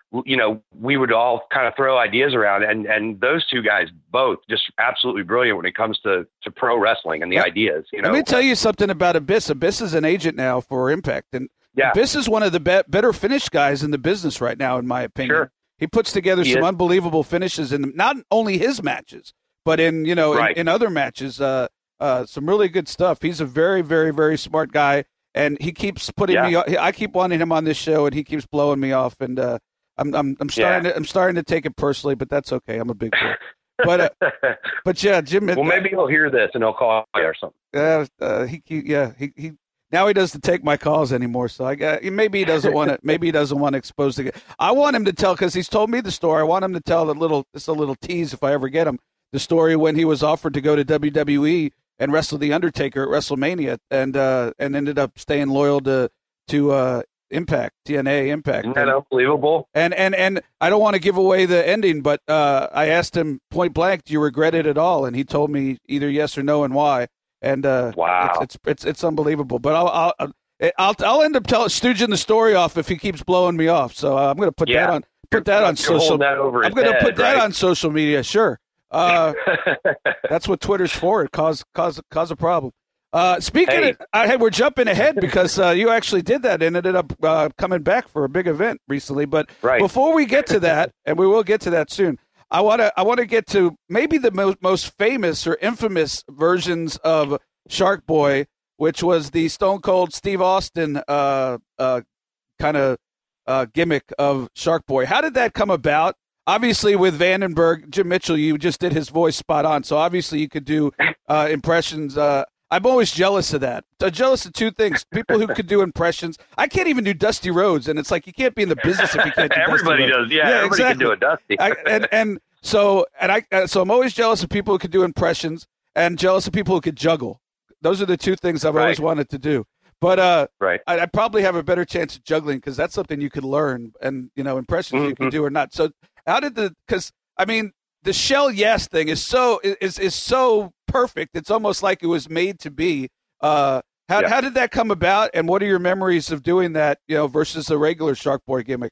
you know, we would all kind of throw ideas around, and, and those two guys both just absolutely brilliant when it comes to, to pro wrestling and the yeah. ideas. You know, let me tell you something about Abyss. Abyss is an agent now for Impact, and yeah. Abyss is one of the be- better finish guys in the business right now, in my opinion. Sure. He puts together he some is. unbelievable finishes in not only his matches, but in you know right. in, in other matches. Uh, uh, some really good stuff. He's a very, very, very smart guy, and he keeps putting yeah. me. I keep wanting him on this show, and he keeps blowing me off. And uh, I'm, I'm, I'm starting. Yeah. To, I'm starting to take it personally, but that's okay. I'm a big boy. But, uh, but yeah, Jim. Well, maybe he'll hear this and he'll call you or something. Uh, uh, he, he, yeah, he, he. Now he doesn't take my calls anymore, so I got, maybe he doesn't want to. Maybe he doesn't want to expose the. I want him to tell because he's told me the story. I want him to tell a little, just a little tease if I ever get him. The story when he was offered to go to W W E and wrestle the Undertaker at WrestleMania, and uh, and ended up staying loyal to to uh, Impact, T N A Impact. Isn't that unbelievable? And and and I don't want to give away the ending, but uh, I asked him point blank, "Do you regret it at all?" And he told me either yes or no, and why. And uh, wow, it's, it's it's it's unbelievable. But I'll I'll I'll, I'll end up telling stooging the story off if he keeps blowing me off. So uh, I'm going to put yeah. that on put that on You're social. That over I'm going to put that right? on social media. Sure, uh, that's what Twitter's for. It cause cause cause a problem. Uh, speaking hey. of, I had we're jumping ahead because uh, you actually did that and ended up uh, coming back for a big event recently. But right. before we get to that, and we will get to that soon. I want to I want to get to maybe the most, most famous or infamous versions of Shark Boy, which was the Stone Cold Steve Austin uh, uh, kind of uh, gimmick of Shark Boy. How did that come about? Obviously, with Vandenberg, Jim Mitchell, you just did his voice spot on. So obviously, you could do uh, impressions. Uh, I'm always jealous of that. I'm jealous of two things: people who could do impressions. I can't even do Dusty Rhodes, and it's like you can't be in the business if you can't do everybody Dusty Rhodes. does. Yeah, yeah everybody exactly. can do a Dusty. I, and and so and I uh, so I'm always jealous of people who could do impressions, and jealous of people who could juggle. Those are the two things I've right. always wanted to do. But uh, right. I, I probably have a better chance of juggling because that's something you could learn, and you know, impressions mm-hmm. you can do or not. So how did the? Because I mean, the Shell Yes thing is so is is so perfect. It's almost like it was made to be. Uh, how yeah. how did that come about, and what are your memories of doing that? You know, versus the regular Shark Boy gimmick.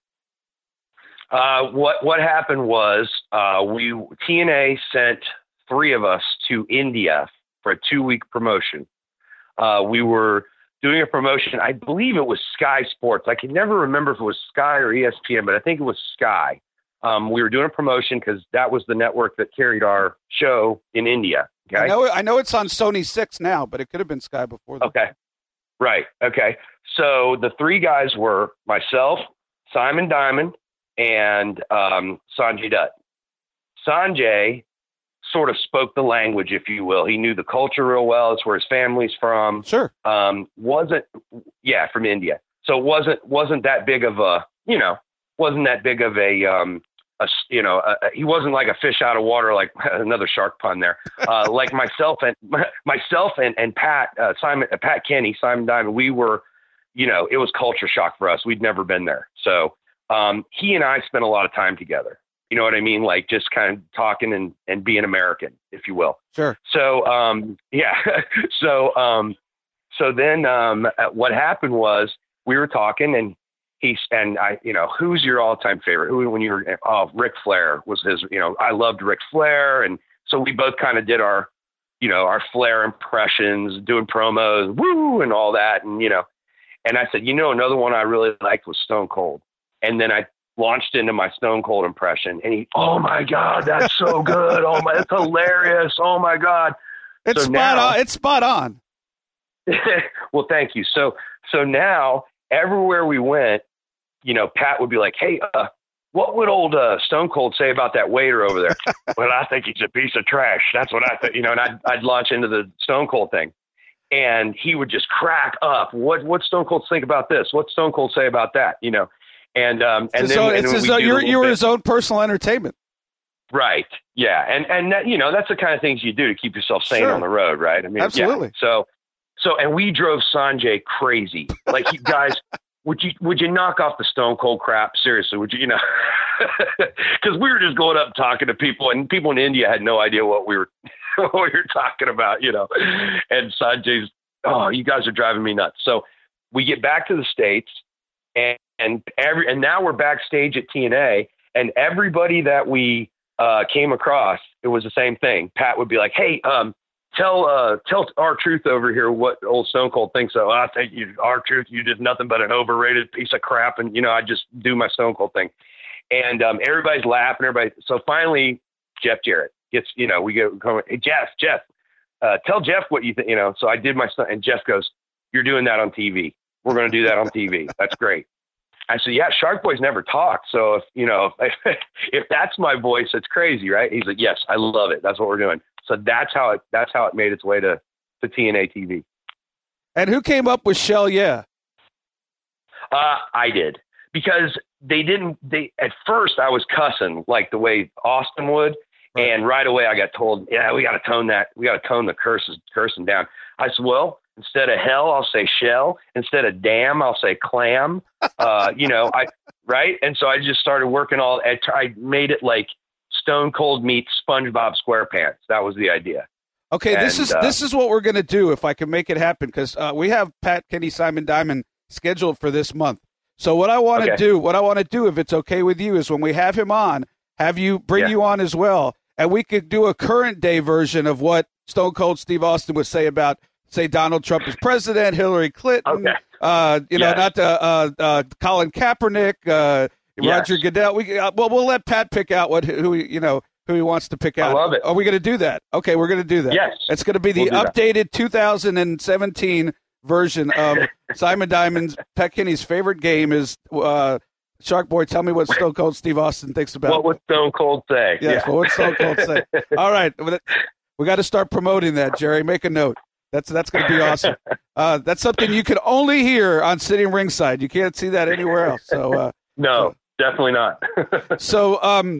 Uh, what what happened was uh, we T N A sent three of us to India for a two week promotion. Uh, we were doing a promotion. I believe it was Sky Sports. I can never remember if it was Sky or E S P N, but I think it was Sky. Um, we were doing a promotion because that was the network that carried our show in India. Okay. I know, I know it's on Sony six now, but it could have been Sky before that. Okay. Right. Okay. So the three guys were myself, Simon Diamond, and um, Sanjay Dutt. Sanjay sort of spoke the language, if you will. He knew the culture real well. It's where his family's from. Sure. Um, wasn't, yeah, from India. So it wasn't, wasn't that big of a, you know, wasn't that big of a, um, a you know, a, a, he wasn't like a fish out of water, like another shark pun there. Uh, like myself and myself and, and Pat, uh, Simon, uh, Pat Kenny, Simon Diamond, we were, you know, it was culture shock for us. We'd never been there. So um, he and I spent a lot of time together. You know what I mean? Like just kind of talking and, and being American, if you will. Sure. So, um, yeah. so, um, so then um, what happened was we were talking and he's, and I, you know, who's your all time favorite? Who, when you were, oh, Ric Flair was his, you know, I loved Ric Flair. And so we both kind of did our, you know, our Flair impressions, doing promos, woo, and all that. And, you know, and I said, you know, another one I really liked was Stone Cold. And then I launched into my Stone Cold impression and he, oh my God, that's so good. Oh my, it's hilarious. Oh my God. It's so spot now, on. It's spot on. Well, thank you. So, so now everywhere we went, you know, Pat would be like, hey, uh, what would old uh, Stone Cold say about that waiter over there? Well, I think he's a piece of trash. That's what I think, you know, and I'd, I'd launch into the Stone Cold thing. And he would just crack up. What what Stone Cold think about this? What Stone Cold say about that? You know, and um, and so then it's and as then though we do you're a you were bit. his own personal entertainment. Right. Yeah. And and that, you know, that's the kind of things you do to keep yourself sane Sure. on the road, right? I mean, absolutely. Yeah. So so and we drove Sanjay crazy. Like, you guys, would you would you knock off the Stone Cold crap? Seriously, would you? You know, because we were just going up and talking to people, and people in India had no idea what we were what we were talking about. You know, and Sanjay's, oh, you guys are driving me nuts. So we get back to the States, and and every and now we're backstage at T N A, and everybody that we uh, came across, it was the same thing. Pat would be like, "Hey, um, tell uh, tell R-Truth over here what old Stone Cold thinks." So I think you R-Truth, you did nothing but an overrated piece of crap, and you know I just do my Stone Cold thing, and um, everybody's laughing, everybody. So finally, Jeff Jarrett gets, you know, we go, "Hey, Jeff, Jeff, uh, tell Jeff what you think," you know. So I did my stuff, and Jeff goes, "You're doing that on T V. We're going to do that on T V. That's great." I said, "Yeah, Shark Boy's never talked. So if, you know, if, if that's my voice, it's crazy, right?" He's like, "Yes, I love it. That's what we're doing." So that's how it, that's how it made its way to, to T N A T V. And who came up with Shell Yeah? Uh, I did, because they didn't, they, at first I was cussing like the way Austin would. Right. And right away I got told, "Yeah, we got to tone that. We got to tone the curses, cursing down." I said, "Well, instead of hell, I'll say shell. Instead of damn, I'll say clam." Uh, you know, I, right. And so I just started working all, I, I made it like Stone Cold meets SpongeBob SquarePants. That was the idea. Okay. And, this is, uh, this is what we're going to do if I can make it happen. Cause uh, we have Pat Kenny, Simon Diamond scheduled for this month. So what I want to okay. do, what I want to do, if it's okay with you, is when we have him on, have you bring yeah. you on as well. And we could do a current day version of what Stone Cold Steve Austin would say about, say, Donald Trump as president, Hillary Clinton, okay. uh, you know, yes. not uh, uh, uh, Colin Kaepernick, uh, yes. Roger Goodell. We uh, well, we'll let Pat pick out what who he, you know who he wants to pick out. I love it. Are we going to do that? Okay, we're going to do that. Yes, it's going to be the we'll updated two thousand seventeen version of Simon Diamond's Pat Kenny's favorite game is uh, Shark Boy. Tell me what Stone Cold Steve Austin thinks about. What would Stone Cold say? Yes, yeah. what would Stone Cold say? All right, we got to start promoting that, Jerry. Make a note. That's that's going to be awesome. Uh, that's something you can only hear on Sitting Ringside. You can't see that anywhere else. So uh, no, so, definitely not. so um,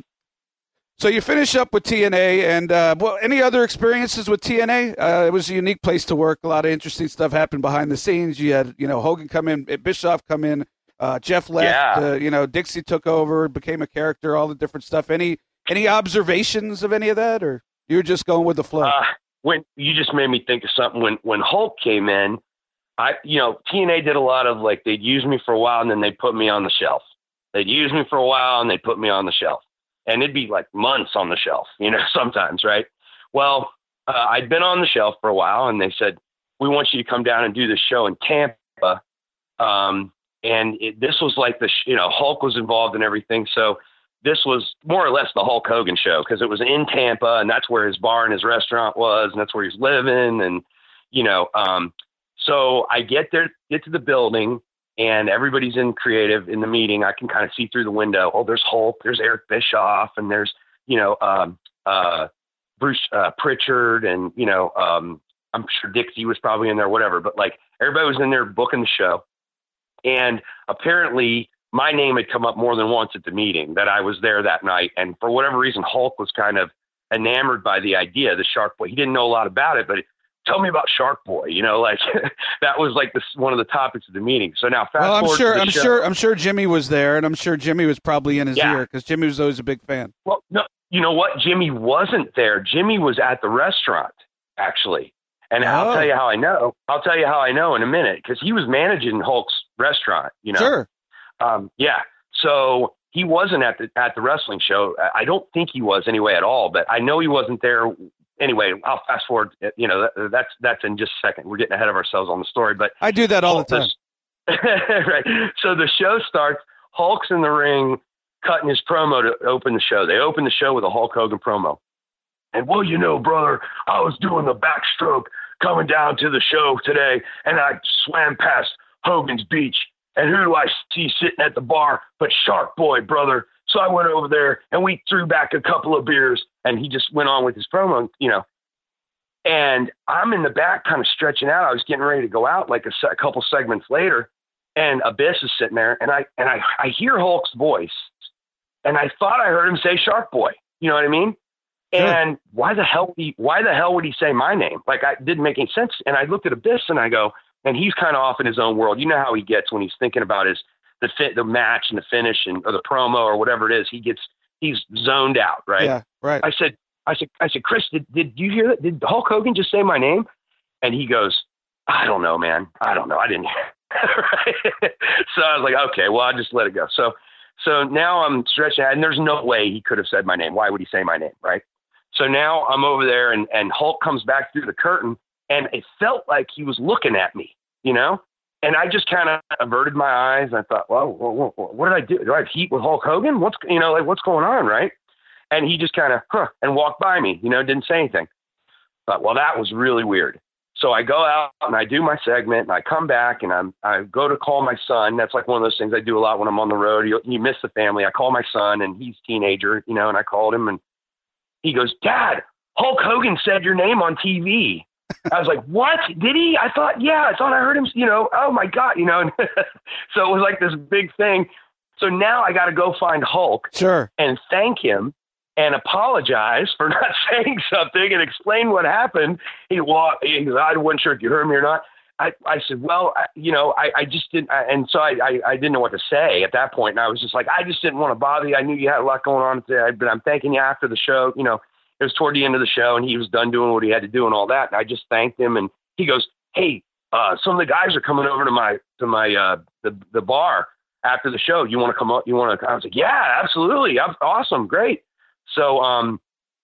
so you finish up with T N A, and uh, well, any other experiences with T N A? Uh, it was a unique place to work. A lot of interesting stuff happened behind the scenes. You had you know Hogan come in, Bischoff come in, uh, Jeff left. Yeah. Uh, you know Dixie took over, became a character. All the different stuff. Any any observations of any of that, or you were just going with the flow? Uh, When you just made me think of something. When when Hulk came in, I you know T N A did a lot of like they'd use me for a while and then they'd put me on the shelf. They'd use me for a while and they'd put me on the shelf, and it'd be like months on the shelf, you know, sometimes, right? Well, uh, I'd been on the shelf for a while, and they said, "We want you to come down and do this show in Tampa." Um, and it, this was like the sh- you know Hulk was involved in everything, so. This was more or less the Hulk Hogan show, because it was in Tampa, and that's where his bar and his restaurant was, and that's where he's living. And, you know, um, so I get there, get to the building, and everybody's in creative in the meeting. I can kind of see through the window. Oh, there's Hulk, there's Eric Bischoff, and there's, you know, um, uh, Bruce uh, Pritchard, and, you know, um, I'm sure Dixie was probably in there, whatever. But like everybody was in there booking the show. And apparently, my name had come up more than once at the meeting that I was there that night. And for whatever reason, Hulk was kind of enamored by the idea, the Shark Boy. He didn't know a lot about it, but tell me about Shark Boy, you know, like that was like this, one of the topics of the meeting. So now fast well, I'm forward sure, to the I'm show. sure, I'm sure Jimmy was there, and I'm sure Jimmy was probably in his yeah. ear, because Jimmy was always a big fan. Well, no, you know what? Jimmy wasn't there. Jimmy was at the restaurant, actually. And oh. I'll tell you how I know. I'll tell you how I know in a minute, because he was managing Hulk's restaurant, you know? Sure. Um, yeah. So he wasn't at the at the wrestling show. I don't think he was anyway at all, but I know he wasn't there. Anyway, I'll fast forward. You know, that, that's that's in just a second. We're getting ahead of ourselves on the story, but I do that all the time. Right. So the show starts. Hulk's in the ring, cutting his promo to open the show. They open the show with a Hulk Hogan promo. And well, you know, brother, I was doing the backstroke coming down to the show today, and I swam past Hogan's Beach. And who do I see sitting at the bar but Shark Boy, brother? So I went over there, and we threw back a couple of beers, and he just went on with his promo, you know. And I'm in the back kind of stretching out. I was getting ready to go out like a, se- a couple segments later, and Abyss is sitting there, and I and I, I hear Hulk's voice, and I thought I heard him say Shark Boy. You know what I mean? Sure. And why the hell would he, why the hell would he say my name? Like, I didn't make any sense. And I looked at Abyss, and I go, and he's kind of off in his own world. You know how he gets when he's thinking about his the fit, the match, and the finish, and or the promo, or whatever it is. He gets he's zoned out, right? Yeah, right. I said, I said, I said, Chris, did did you hear that? Did Hulk Hogan just say my name? And he goes, I don't know, man. I don't know. I didn't. Right? So I was like, okay, well, I'll just let it go. So, so now I'm stretching out, and there's no way he could have said my name. Why would he say my name? Right. So now I'm over there, and, and Hulk comes back through the curtain, and it felt like he was looking at me, you know? And I just kind of averted my eyes. I thought, well, well, well, what did I do? Do I have heat with Hulk Hogan? What's, you know, like, what's going on, right? And he just kind of, huh, and walked by me, you know, didn't say anything. Thought, well, that was really weird. So I go out and I do my segment, and I come back, and I'm, I go to call my son. That's like one of those things I do a lot when I'm on the road. You, you miss the family. I call my son, and he's a teenager, you know, and I called him, and he goes, Dad, Hulk Hogan said your name on T V. I was like, what? Did he? I thought, yeah, I thought I heard him, you know, oh my God, you know. So it was like this big thing. So now I got to go find Hulk sure. and thank him and apologize for not saying something and explain what happened. He walked, he goes, I wasn't sure if you heard me or not. I, I said, well, I, you know, I, I just didn't. I, and so I, I, I didn't know what to say at that point. And I was just like, I just didn't want to bother you. I knew you had a lot going on today, but I'm thanking you after the show. You know, it was toward the end of the show, and he was done doing what he had to do and all that. And I just thanked him. And he goes, hey, uh, some of the guys are coming over to my, to my, uh, the, the bar after the show. You want to come up? You want to, I was like, yeah, absolutely. I'm, awesome. Great. So, um,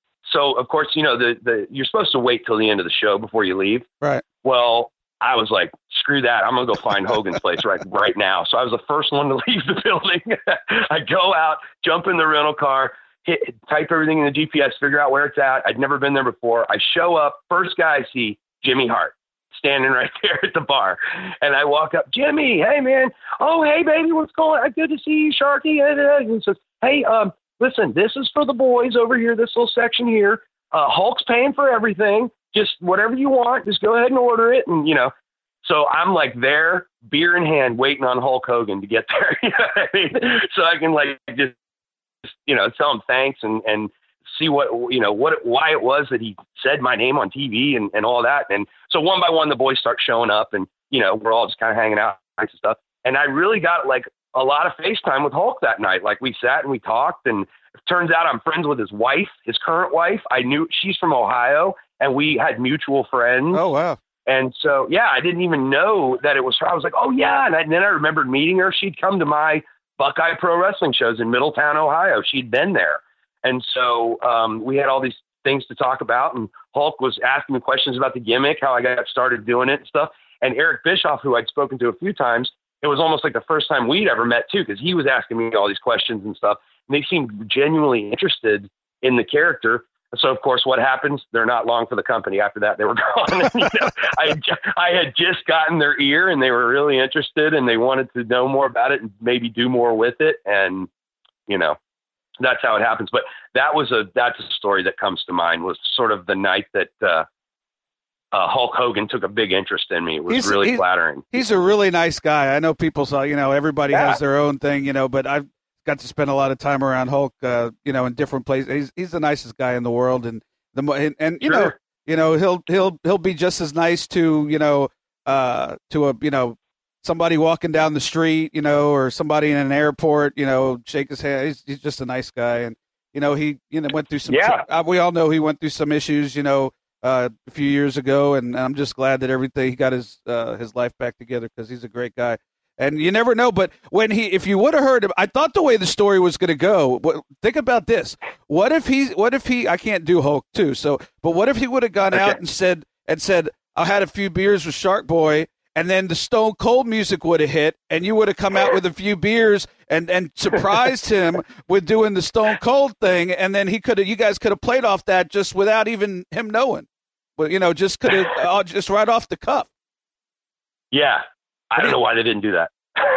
so of course, you know, the, the, you're supposed to wait till the end of the show before you leave. Right. Well, I was like, screw that. I'm going to go find Hogan's place right right now. So I was the first one to leave the building. I go out, jump in the rental car, hit, type everything in the G P S, figure out where it's at. I'd never been there before. I show up. First guy I see, Jimmy Hart, standing right there at the bar. And I walk up, Jimmy, hey, man. Oh, hey, baby, what's going on? Good to see you, Sharky. And he says, hey, um, listen, this is for the boys over here, this little section here. Uh, Hulk's paying for everything. Just whatever you want, just go ahead and order it. And, you know, so I'm like there, beer in hand, waiting on Hulk Hogan to get there. You know what I mean? So I can like just, you know, tell him thanks and, and see what, you know, what, why it was that he said my name on T V and, and all that. And so one by one, the boys start showing up, and, you know, we're all just kind of hanging out and stuff. And I really got like a lot of FaceTime with Hulk that night. Like we sat and we talked, and it turns out I'm friends with his wife, his current wife. I knew she's from Ohio, and we had mutual friends. Oh, wow. And so, yeah, I didn't even know that it was her. I was like, oh, yeah. And, I, and then I remembered meeting her. She'd come to my Buckeye Pro Wrestling shows in Middletown, Ohio. She'd been there. And so um, we had all these things to talk about. And Hulk was asking me questions about the gimmick, how I got started doing it and stuff. And Eric Bischoff, who I'd spoken to a few times, it was almost like the first time we'd ever met, too, because he was asking me all these questions and stuff. And they seemed genuinely interested in the character. So, of course, what happens? They're not long for the company. After that, they were gone. And, you know, I, I had just gotten their ear, and they were really interested, and they wanted to know more about it and maybe do more with it. And, you know, that's how it happens. But that was a that's a story that comes to mind, was sort of the night that uh, uh, Hulk Hogan took a big interest in me. It was he's, really he's, flattering. He's a really nice guy. I know people saw, you know, everybody yeah. has their own thing, you know, but I've got to spend a lot of time around Hulk, uh, you know, in different places. He's he's the nicest guy in the world, and the and, and you sure. know, you know, he'll he'll he'll be just as nice to you know, uh, to a you know, somebody walking down the street, you know, or somebody in an airport, you know, shake his hand. He's he's just a nice guy, and you know, he you know went through some. Yeah. Uh, we all know he went through some issues, you know, uh, a few years ago, and I'm just glad that everything he got his uh, his life back together, because he's a great guy. And you never know, but when he, if you would have heard him, I thought the way the story was going to go. What, think about this: what if he, what if he? I can't do Hulk too, so. But what if he would have gone okay. out and said, and said, I had a few beers with Shark Boy, and then the Stone Cold music would have hit, and you would have come out with a few beers and and surprised him with doing the Stone Cold thing, and then he could have, you guys could have played off that just without even him knowing, but you know, just could have uh, just right off the cuff. Yeah. I don't know why they didn't do that.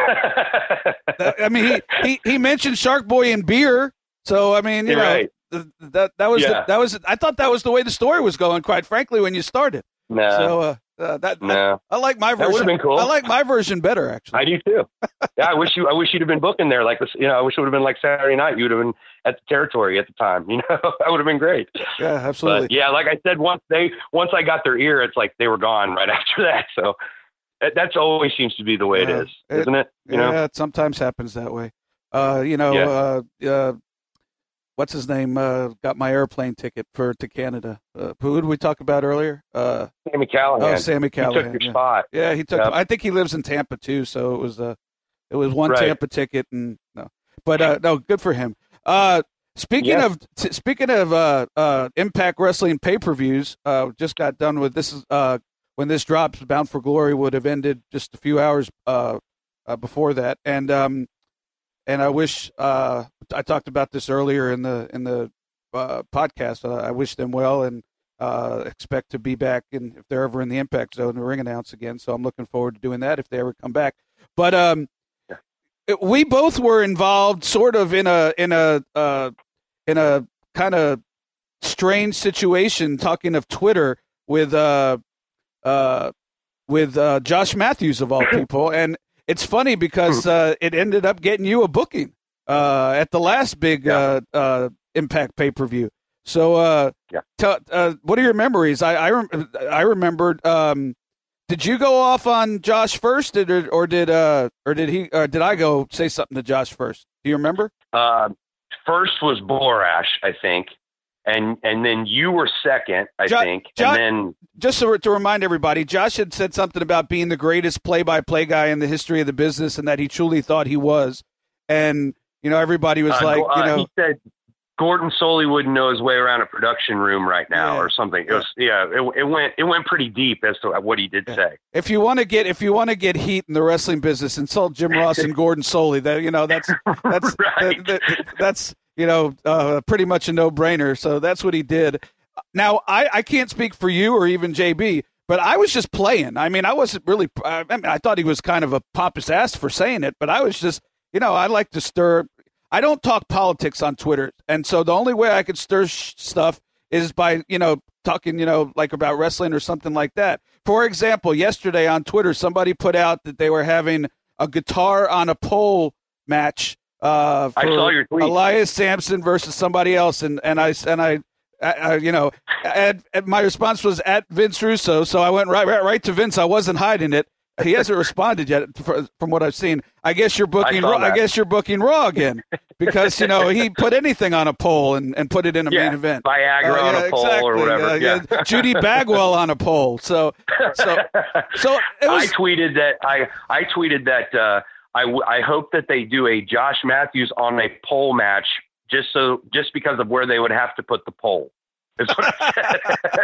I mean, he, he, he mentioned Shark Boy and beer, so I mean, you You're know, right. the, that that was yeah. the, that was. I thought that was the way the story was going. Quite frankly, when you started. No. So uh, uh, that no. I, I like my That version. would have been cool. I like my version better, actually. I do too. Yeah, I wish you. I wish you'd have been booking there, like this. You know, I wish it would have been like Saturday night. You would have been at the territory at the time. You know, that would have been great. Yeah, absolutely. But yeah, like I said, once they once I got their ear, it's like they were gone right after that. So. That's always seems to be the way yeah, it is, isn't it? You yeah, know? it sometimes happens that way. Uh, you know, yeah. uh, uh, what's his name uh, got my airplane ticket for to Canada. Uh, who did we talk about earlier? Uh, Sammy Callahan. Oh, Sammy Callahan. He took your yeah. spot. Yeah, he took. Yep. I think he lives in Tampa too, so it was uh, it was one Right. Tampa ticket, and no, but uh, no, good for him. Uh, speaking Yeah. of t- speaking of uh, uh, Impact Wrestling pay per views, uh, just got done with this. Is uh, when this drops, Bound for Glory would have ended just a few hours uh, uh before that, and um, and I wish uh, I talked about this earlier in the in the uh, podcast. Uh, I wish them well and. Uh, expect to be back in if they're ever in the Impact Zone, the ring announce again. So I'm looking forward to doing that if they ever come back. But um, Yeah. it, we both were involved, sort of in a in a uh, in a kind of strange situation. Talking of Twitter with uh, uh, with uh, Josh Matthews of all people, and it's funny because uh, it ended up getting you a booking uh, at the last big Yeah. uh, uh, Impact pay per view. So, uh, Yeah. t- uh, what are your memories? I I, rem- I remembered. Um, did you go off on Josh first, did, or, or did uh, or did he? Or did I go say something to Josh first? Do you remember? Uh, first was Borash, I think, and and then you were second, I Jo- think, Jo- and then Just so, to remind everybody, Josh had said something about being the greatest play-by-play guy in the history of the business, and that he truly thought he was. And you know, everybody was uh, like, uh, you know, he said Gordon Soley wouldn't know his way around a production room right now, Yeah. or something. It was yeah, it, it went it went pretty deep as to what he did Yeah. say. if you want to get if you want to get heat in the wrestling business, insult Jim Ross and Gordon Soley. That you know, that's that's Right. that- that- that's you know, uh, pretty much a no-brainer. So that's what he did. Now, I, I can't speak for you or even J B, but I was just playing. I mean, I wasn't really. I, I mean, I thought he was kind of a pompous ass for saying it, but I was just, you know, I like to stir. I don't talk politics on Twitter, and so the only way I could stir sh- stuff is by, you know, talking, you know, like about wrestling or something like that. For example, yesterday on Twitter, somebody put out that they were having a guitar on a pole match uh, for I saw your tweet. Elias Sampson versus somebody else, and and I and I, I, I you know, and, and my response was at Vince Russo, so I went right right right to Vince. I wasn't hiding it. He hasn't responded yet, for, from what I've seen. I guess you're booking. I saw Raw, I that. guess you're booking Raw again, because you know he put anything on a pole and, and put it in a Yeah, main event. Viagra Uh, on yeah, a pole exactly. or whatever. Uh, yeah. yeah. Judy Bagwell on a pole. So so so it was. I tweeted that I I tweeted that uh, I w- I hope that they do a Josh Matthews on a pole match just so just because of where they would have to put the pole. Is what I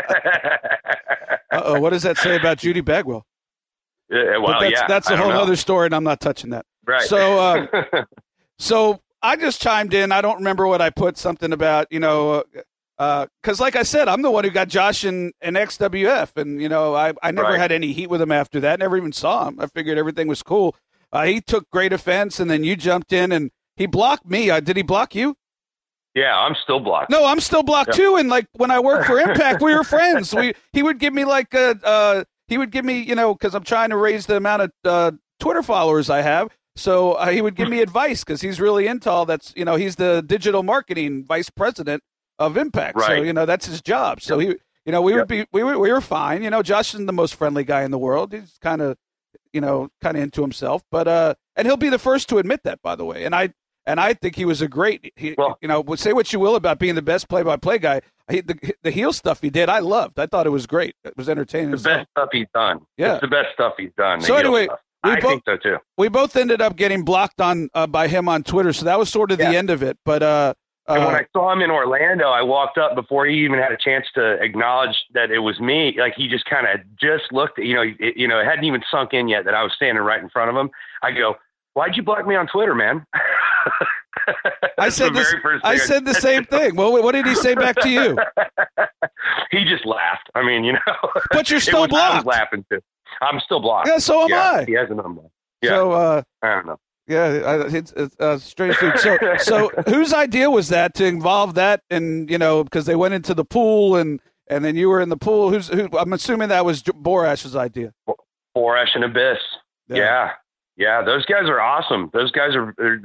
said. Uh-oh, what does that say about Judy Bagwell? Yeah, well, But that's yeah, that's I a don't whole know. other story, and I'm not touching that. Right. So uh, so I just chimed in. I don't remember what I put. Something about, you know, because like I said, I'm the one who got Josh in, in X W F, and you know, I I never Right. had any heat with him after that. Never even saw him. I figured everything was cool. Uh, he took great offense, and then you jumped in and he blocked me. Uh, did he block you? Yeah, I'm still blocked. No, I'm still blocked Yeah. too. And like when I worked for Impact, we were friends. We he would give me like a uh, he would give me, you know, because I'm trying to raise the amount of uh, Twitter followers I have. So uh, he would give me advice because he's really into all that's, you know, he's the digital marketing vice president of Impact. So, Right. you know, that's his job. So he, you know, we would Yep. be, we were, we were fine. You know, Josh isn't the most friendly guy in the world. He's kind of, you know, kind of into himself, but, uh, and he'll be the first to admit that, by the way. And I, and I think he was a great, he, Well- you know, say what you will about being the best play-by-play guy. He, the, the heel stuff he did, I loved. I thought it was great. It was entertaining. The as hell. best stuff he's done. Yeah. It's the best stuff he's done. the So heel anyway, stuff. we I both- think so too. We both ended up getting blocked on uh, by him on Twitter, so that was sort of the Yeah. end of it. But uh, And when uh, I saw him in Orlando, I walked up before he even had a chance to acknowledge that it was me. Like he just kind of just looked, you know, it, you know, it hadn't even sunk in yet that I was standing right in front of him. I go, "Why'd you block me on Twitter, man?" I That's said the this. very first I thing said the same thing. Well, what did he say back to you? He just laughed. I mean, you know. But you're It still was- I was blocked. laughing too. I'm still blocked. Yeah, so am yeah, I. He has a number. Yeah. So uh, I don't know. yeah, I, it's, it's uh, strange dude. So so whose idea was that to involve that? And you know, because they went into the pool and and then you were in the pool. Who's who? I'm assuming that was J- Borash's idea. Borash and Abyss. Yeah. Yeah. yeah. Those guys are awesome. Those guys are, they're, they're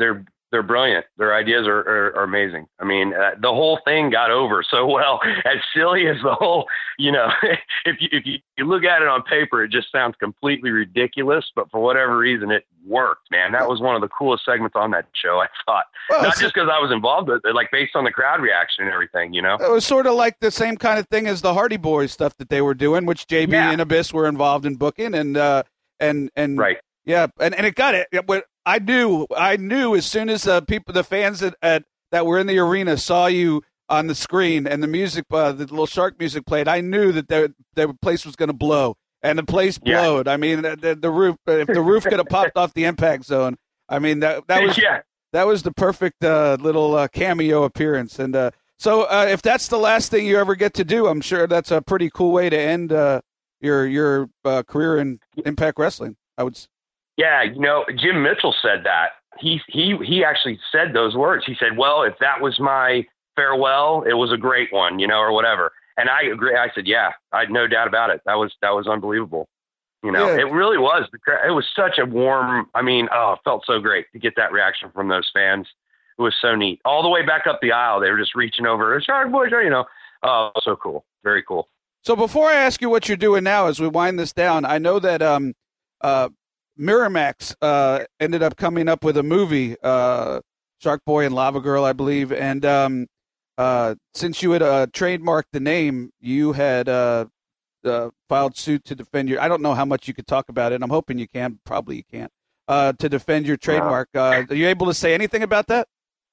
they're brilliant. Their ideas are, are, are amazing. I mean, uh, the whole thing got over so well. As silly as the whole, you know, if you, if you, you look at it on paper, it just sounds completely ridiculous. But for whatever reason, it worked, man. That was one of the coolest segments on that show, I thought. Well, Not just because I was involved with it, like based on the crowd reaction and everything, you know? It was sort of like the same kind of thing as the Hardy Boys stuff that they were doing, which J B yeah. and Abyss were involved in booking. And, uh, and, and, right. Yeah. And, and it got it. But I knew, I knew as soon as the people, the fans at, at that were in the arena saw you on the screen and the music, uh, the little shark music played, I knew that their, their place was going to blow. And the place yeah. blowed. I mean, the, the roof, if the roof could have popped off the impact zone, I mean, that, that was, yeah. that was the perfect uh, little uh, cameo appearance. And uh, so uh, if that's the last thing you ever get to do, I'm sure that's a pretty cool way to end uh, your, your uh, career in Impact Wrestling. I would Yeah, you know, Jim Mitchell said that. He he he actually said those words. He said, "Well, if that was my farewell, it was a great one, you know, or whatever." And I agree. I said, "Yeah, I had no doubt about it. That was that was unbelievable." You know, yeah. It really was. It was such a warm. I mean, oh, it felt so great to get that reaction from those fans. It was so neat. All the way back up the aisle, they were just reaching over, "Shark Boy," you know. Oh, so cool. Very cool. So before I ask you what you're doing now, as we wind this down, I know that um uh. Miramax uh, ended up coming up with a movie, uh, Shark Boy and Lava Girl, I believe. And um, uh, since you had uh, trademarked the name, you had uh, uh, filed suit to defend your – I don't know how much you could talk about it. I'm hoping you can. Probably you can't. Uh, to defend your trademark. Uh, are you able to say anything about that?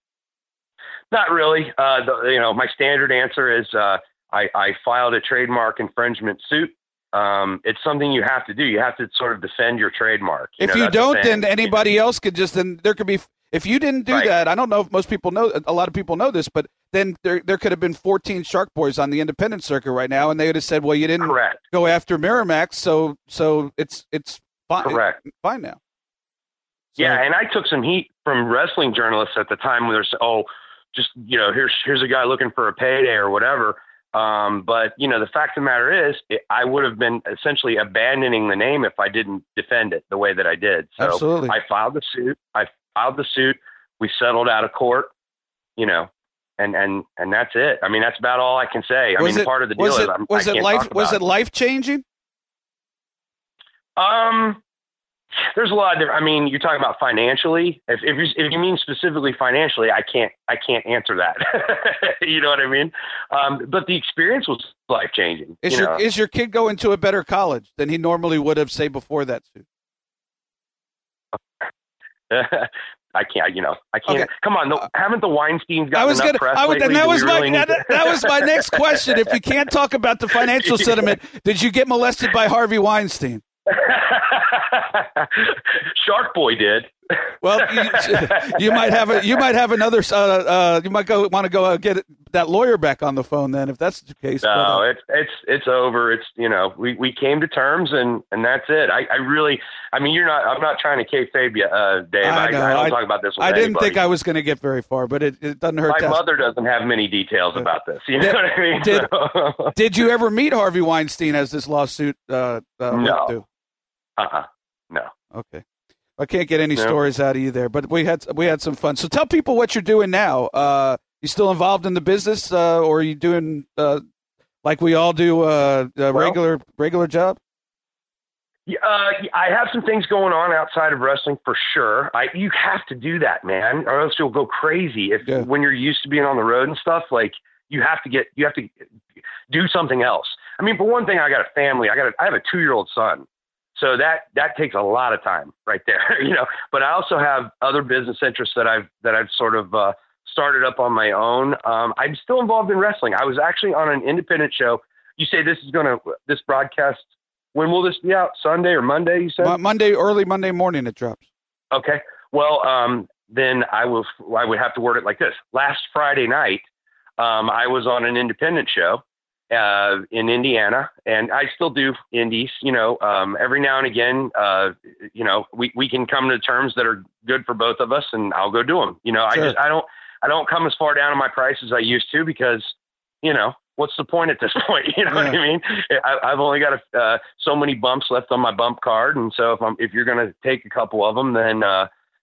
Not really. Uh, the, you know, my standard answer is uh, I, I filed a trademark infringement suit. Um, it's something you have to do. You have to sort of defend your trademark. You if know, you don't, then anybody else could just, then there could be, if you didn't do right. that, I don't know if most people know, a lot of people know this, but then there there could have been fourteen Shark Boys on the independent circuit right now, and they would have said, well, you didn't Correct. go after Miramax, so so it's it's fine, Correct. fine now. So, yeah, and I took some heat from wrestling journalists at the time when they're saying, oh, just, you know, here's here's a guy looking for a payday or whatever. Um, but, you know, the fact of the matter is it, I would have been essentially abandoning the name if I didn't defend it the way that I did. So Absolutely. I filed the suit. I filed the suit. We settled out of court, you know, and, and, and that's it. I mean, that's about all I can say. I was mean, it, part of the deal was is it, I'm, was I it can't life, talk was about it life changing? Um, there's a lot of different, I mean, you're talking about financially. If if you, if you mean specifically financially, I can't I can't answer that. You know what I mean? Um, but the experience was life changing. Is you your know? is your kid going to a better college than he normally would have, say, before that suit? I can't. You know, I can't. Okay. Come on, the, haven't the Weinsteins gotten I was enough gonna, press I would, lately? and that Do was we my really need that, that was my next question. If you can't talk about the financial settlement, did you get molested by Harvey Weinstein? Shark Boy did. Well, you, you might have a, you might have another. Uh, uh, you might go want to go uh, get that lawyer back on the phone then, if that's the case. No, but, uh, it's it's it's over. It's you know we, we came to terms and, and that's it. I, I really I mean you're not I'm not trying to kayfabe you, uh, Dave. I, I, know, I don't I, talk about this. With I didn't anybody. think I was going to get very far, but it, it doesn't hurt. My to mother doesn't have many details about this. You know did, what I mean? Did, did you ever meet Harvey Weinstein as this lawsuit? Uh, uh, no. Uh uh No. Okay. I can't get any no. stories out of you there, but we had we had some fun. So tell people what you're doing now. Uh, you still involved in the business, uh, or are you doing uh, like we all do, uh, a well, regular regular job? Yeah, uh, I have some things going on outside of wrestling for sure. I you have to do that, man, or else you'll go crazy. If yeah. when you're used to being on the road and stuff, like you have to get you have to do something else. I mean, for one thing, I got a family. I got a, I have a two year old son. So that, that takes a lot of time right there, you know, but I also have other business interests that I've, that I've sort of uh, started up on my own. Um, I'm still involved in wrestling. I was actually on an independent show. You say this is going to, this broadcast, when will this be out? Sunday or Monday, you said? Monday, early Monday morning it drops. Okay. Well, um, then I will, I would have to word it like this. Last Friday night, um, I was on an independent show. Uh, in Indiana, and I still do indies, you know, um, every now and again, uh, you know, we, we can come to terms that are good for both of us and I'll go do them. You know, sure. I just, I don't, I don't come as far down on my price as I used to because, you know, what's the point at this point? You know yeah. what I mean? I, I've only got a, uh, so many bumps left on my bump card. And so if I'm, if you're going to take a couple of them, then, uh,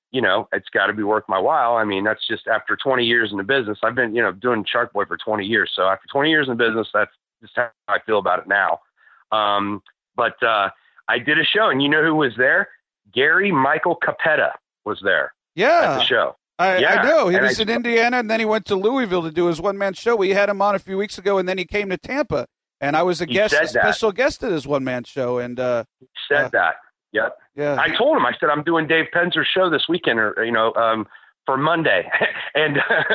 you know, it's got to be worth my while. I mean, that's just after twenty years in the business. I've been, you know, doing Shark Boy for twenty years. So after twenty years in the business, that's just how I feel about it now. Um, but uh, I did a show, and you know who was there? Gary Michael Capetta was there. Yeah. At the show. I, yeah. I know. He and was I, in Indiana, and then he went to Louisville to do his one-man show. We had him on a few weeks ago, and then he came to Tampa, and I was a guest, a special guest at his one-man show. And uh, he said uh, that. Yep. Yeah. I told him, I said, I'm doing Dave Penzer's show this weekend, or, you know, um, for Monday. and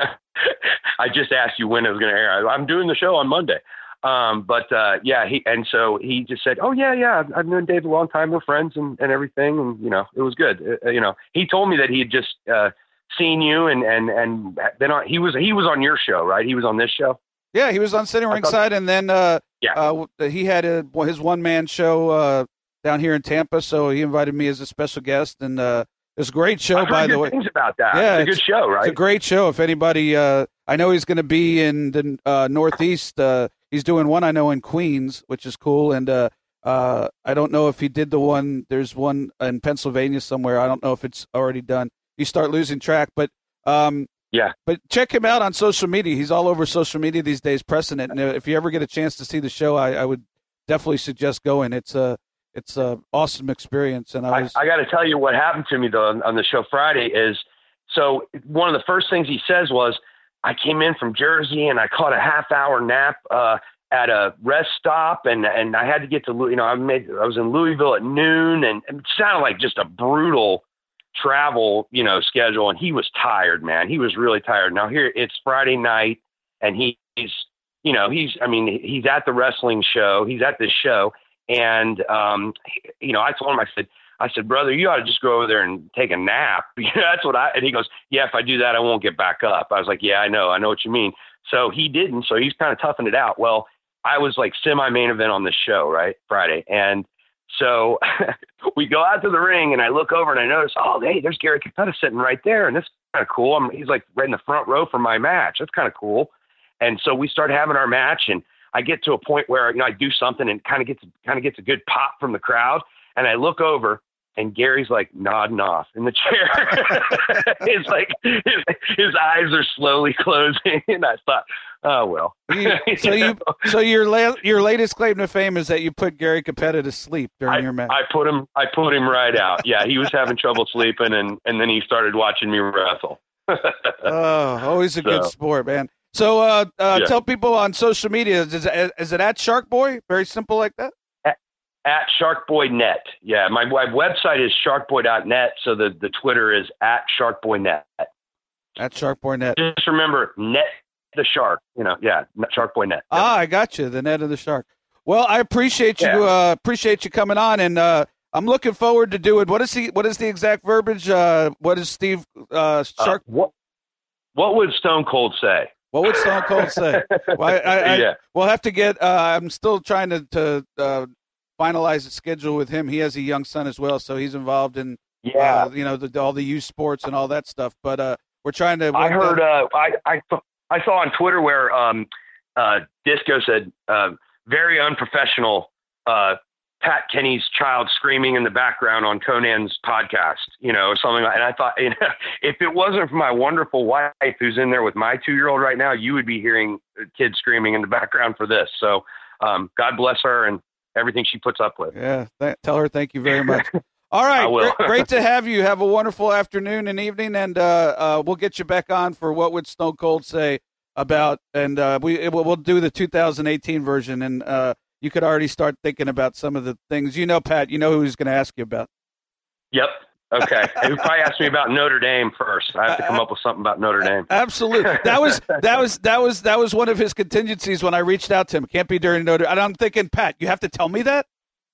I just asked you when it was going to air. I'm doing the show on Monday. Um, but, uh, yeah, he, and so he just said, oh yeah, yeah, I've known Dave a long time. We're friends and, and everything. And, you know, it was good. Uh, you know, he told me that he had just, uh, seen you and, and, and been on, he was, he was on your show, right? He was on this show. Yeah. He was on Sitting Ringside. And then, uh, yeah. uh, he had a, his one-man show, uh, down here in Tampa, so he invited me as a special guest, and uh, it was a great show. I've heard by good the way, things about that. Yeah, it's a good show, right? It's a great show. If anybody, uh, I know he's going to be in the uh, Northeast. Uh, he's doing one I know in Queens, which is cool, and uh, uh, I don't know if he did the one. There's one in Pennsylvania somewhere. I don't know if it's already done. You start losing track, but um, yeah. But check him out on social media. He's all over social media these days, pressing it. And if you ever get a chance to see the show, I, I would definitely suggest going. It's a It's an awesome experience. And I, was... I, I got to tell you what happened to me, though, on, on the show Friday is, so one of the first things he says was, I came in from Jersey and I caught a half hour nap uh, at a rest stop. And, and I had to get to, you know, I made, I was in Louisville at noon, and, and it sounded like just a brutal travel, you know, schedule. And he was tired, man. He was really tired. Now here it's Friday night, and he, he's, you know, he's, I mean, he's at the wrestling show. He's at this show. And, um, you know, I told him, I said, I said, brother, you ought to just go over there and take a nap. That's what I, and he goes, yeah, if I do that, I won't get back up. I was like, yeah, I know. I know what you mean. So he didn't. So he's kind of toughing it out. Well, I was like semi main event on this show, right? Friday. And so we go out to the ring, and I look over and I notice, oh, hey, there's Gary Capetta sitting right there. And that's kind of cool. I'm, he's like right in the front row for my match. That's kind of cool. And so we start having our match, and I get to a point where, you know, I do something and kind of gets, kind of gets a good pop from the crowd. And I look over, and Gary's like nodding off in the chair. It's like his, his eyes are slowly closing. And I thought, oh, well. You, so you, you so your la- your latest claim to fame is that you put Gary Capetta to sleep during I, your match. I put him, I put him right out. Yeah. He was having trouble sleeping, and, and then he started watching me wrestle. Oh, always a so. good sport, man. So uh, uh, yeah. tell people on social media, is it, is it at Shark Boy? Very simple like that? At, at Shark Boy Net. Yeah, my, my website is shark boy dot net, so the, the Twitter is at Shark Boy Net. At Shark Boy Net. Just remember, net the shark. You know, yeah, Shark Boy Net. Yeah. Ah, I got you, the net of the shark. Well, I appreciate you. Yeah. Uh, appreciate you coming on, and uh, I'm looking forward to do it. What is the What is the exact verbiage? Uh, what is Steve uh, Shark? Uh, what What would Stone Cold say? What would Stone Cold say? Well, I, I, I, yeah. We'll have to get. Uh, I'm still trying to, to uh, finalize the schedule with him. He has a young son as well, so he's involved in yeah, uh, you know, the, all the youth sports and all that stuff. But uh, we're trying to. I heard. The, uh, I, I I saw on Twitter where um, uh, Disco said uh, very unprofessional. Uh, Pat Kenny's child screaming in the background on Conan's podcast, you know, or something like that. And I thought, you know, if it wasn't for my wonderful wife who's in there with my two-year-old right now, you would be hearing kids screaming in the background for this. So um, God bless her and everything she puts up with. Yeah. Th- tell her thank you very much. All right. great, great to have you. Have a wonderful afternoon and evening, and uh, uh, we'll get you back on for What Would Stone Cold Say about, and uh, we we'll do the two thousand eighteen version, and uh, you could already start thinking about some of the things. You know, Pat, you know who he's going to ask you about. Yep. Okay. He'll probably ask me about Notre Dame first. I have to come up with something about Notre Dame. Absolutely. That was that was that was that was one of his contingencies when I reached out to him. Can't be during Notre Dame. And I'm thinking, Pat, you have to tell me that?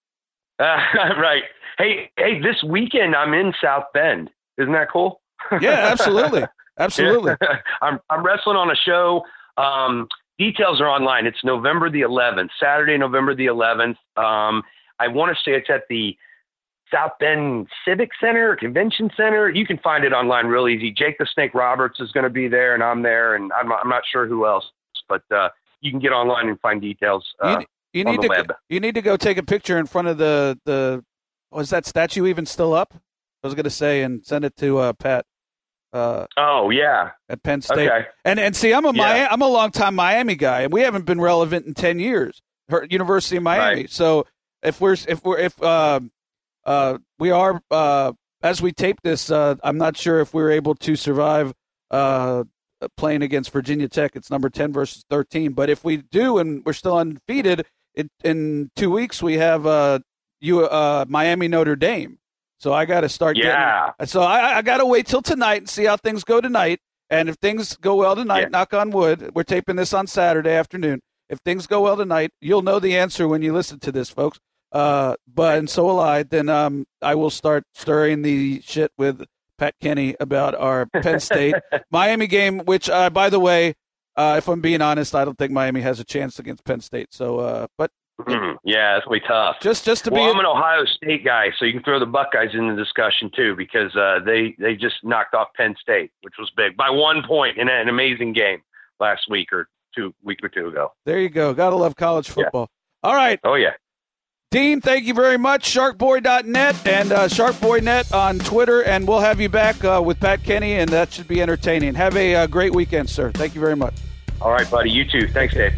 Uh, right. Hey, hey, this weekend I'm in South Bend. Isn't that cool? Yeah, absolutely. Absolutely. Yeah. I'm I'm wrestling on a show. Um, details are online. It's November the eleventh, Saturday, November the eleventh. Um, I want to say it's at the South Bend Civic Center, Convention Center. You can find it online real easy. Jake the Snake Roberts is going to be there, and I'm there, and I'm, I'm not sure who else, but uh, you can get online and find details uh, you, you need on the to, web. You need to go take a picture in front of the, the was that statue even still up? I was going to say, and send it to uh, Pat. Uh, oh yeah, at Penn State. Okay. And and see, I'm a yeah. Miami, I'm a longtime Miami guy, and we haven't been relevant in ten years. Her, University of Miami. Right. So if we're if we're if uh, uh, we are uh, as we tape this, uh, I'm not sure if we're able to survive uh, playing against Virginia Tech. It's number ten versus thirteen. But if we do, and we're still undefeated, it, in two weeks we have uh, you uh, Miami Notre Dame. So I got to start yeah. getting. So I, I got to wait till tonight and see how things go tonight. And if things go well tonight, yeah. knock on wood, we're taping this on Saturday afternoon. If things go well tonight, you'll know the answer when you listen to this, folks. Uh, but and so will I. Then um, I will start stirring the shit with Pat Kenny about our Penn State Miami game. Which, uh, by the way, uh, if I'm being honest, I don't think Miami has a chance against Penn State. So, uh, but. Mm, yeah, it's gonna be tough. Just, just to well, be. I'm an Ohio State guy, so you can throw the Buckeyes in the discussion too, because uh, they they just knocked off Penn State, which was big by one point in an amazing game last week or two week or two ago. There you go. Gotta love college football. Yeah. All right. Oh yeah. Dean, thank you very much. shark boy dot net and uh, shark boy dot net on Twitter, and we'll have you back uh, with Pat Kenny, and that should be entertaining. Have a uh, great weekend, sir. Thank you very much. All right, buddy. You too. Thanks, Dave.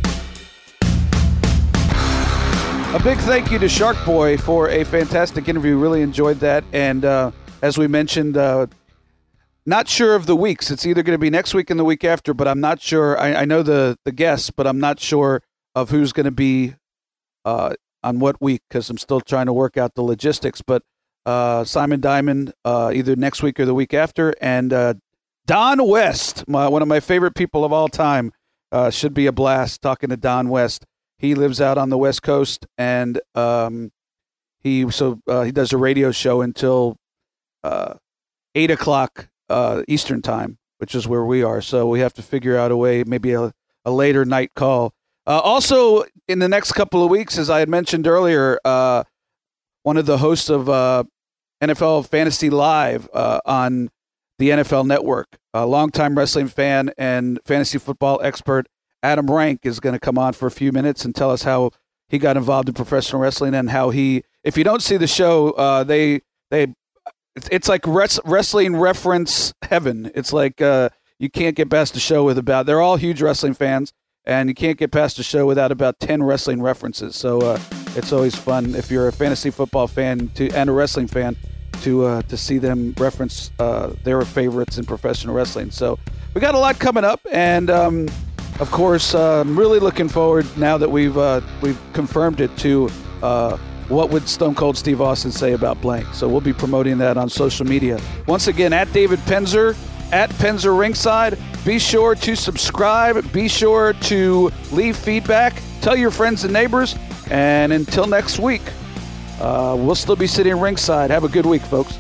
A big thank you to Shark Boy for a fantastic interview. Really enjoyed that. And uh, as we mentioned, uh, not sure of the weeks. It's either going to be next week and the week after, but I'm not sure. I, I know the, the guests, but I'm not sure of who's going to be uh, on what week because I'm still trying to work out the logistics. But uh, Simon Diamond, uh, either next week or the week after. And uh, Don West, my, one of my favorite people of all time, uh, should be a blast talking to Don West. He lives out on the West Coast, and um, he so uh, he does a radio show until uh, eight o'clock uh, Eastern time, which is where we are. So we have to figure out a way, maybe a, a later night call. Uh, also, in the next couple of weeks, as I had mentioned earlier, uh, one of the hosts of uh, N F L Fantasy Live uh, on the N F L Network, a longtime wrestling fan and fantasy football expert, Adam Rank, is going to come on for a few minutes and tell us how he got involved in professional wrestling and how he, if you don't see the show, uh, they, they, it's like res- wrestling reference heaven. It's like uh, you can't get past the show with about, they're all huge wrestling fans, and you can't get past the show without about ten wrestling references. So uh, it's always fun if you're a fantasy football fan to and a wrestling fan to uh, to see them reference uh, their favorites in professional wrestling. So we got a lot coming up, and um, of course, uh, I'm really looking forward now that we've uh, we've confirmed it to uh, what would Stone Cold Steve Austin say about blank. So we'll be promoting that on social media. Once again, at David Penzer, at Penzer Ringside. Be sure to subscribe. Be sure to leave feedback. Tell your friends and neighbors. And until next week, uh, we'll still be sitting ringside. Have a good week, folks.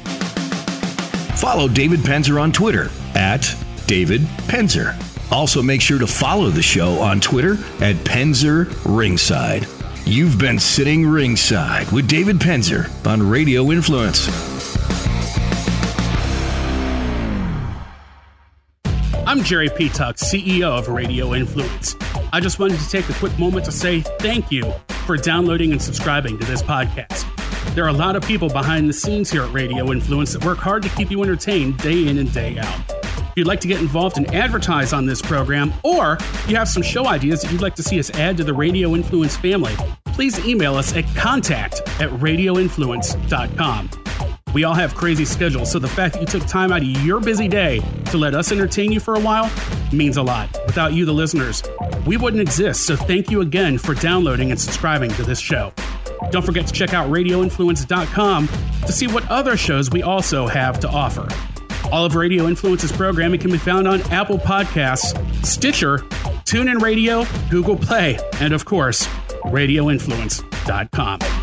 Follow David Penzer on Twitter at David Penzer. Also, make sure to follow the show on Twitter at Penzer Ringside. You've been sitting ringside with David Penzer on Radio Influence. I'm Jerry Petuck, C E O of Radio Influence. I just wanted to take a quick moment to say thank you for downloading and subscribing to this podcast. There are a lot of people behind the scenes here at Radio Influence that work hard to keep you entertained day in and day out. If you'd like to get involved and advertise on this program, or you have some show ideas that you'd like to see us add to the Radio Influence family, please email us at contact at radio influence dot com. We all have crazy schedules, so the fact that you took time out of your busy day to let us entertain you for a while means a lot. Without you, the listeners, we wouldn't exist, so thank you again for downloading and subscribing to this show. Don't forget to check out radio influence dot com to see what other shows we also have to offer. All of Radio Influence's programming can be found on Apple Podcasts, Stitcher, TuneIn Radio, Google Play, and of course, radio influence dot com.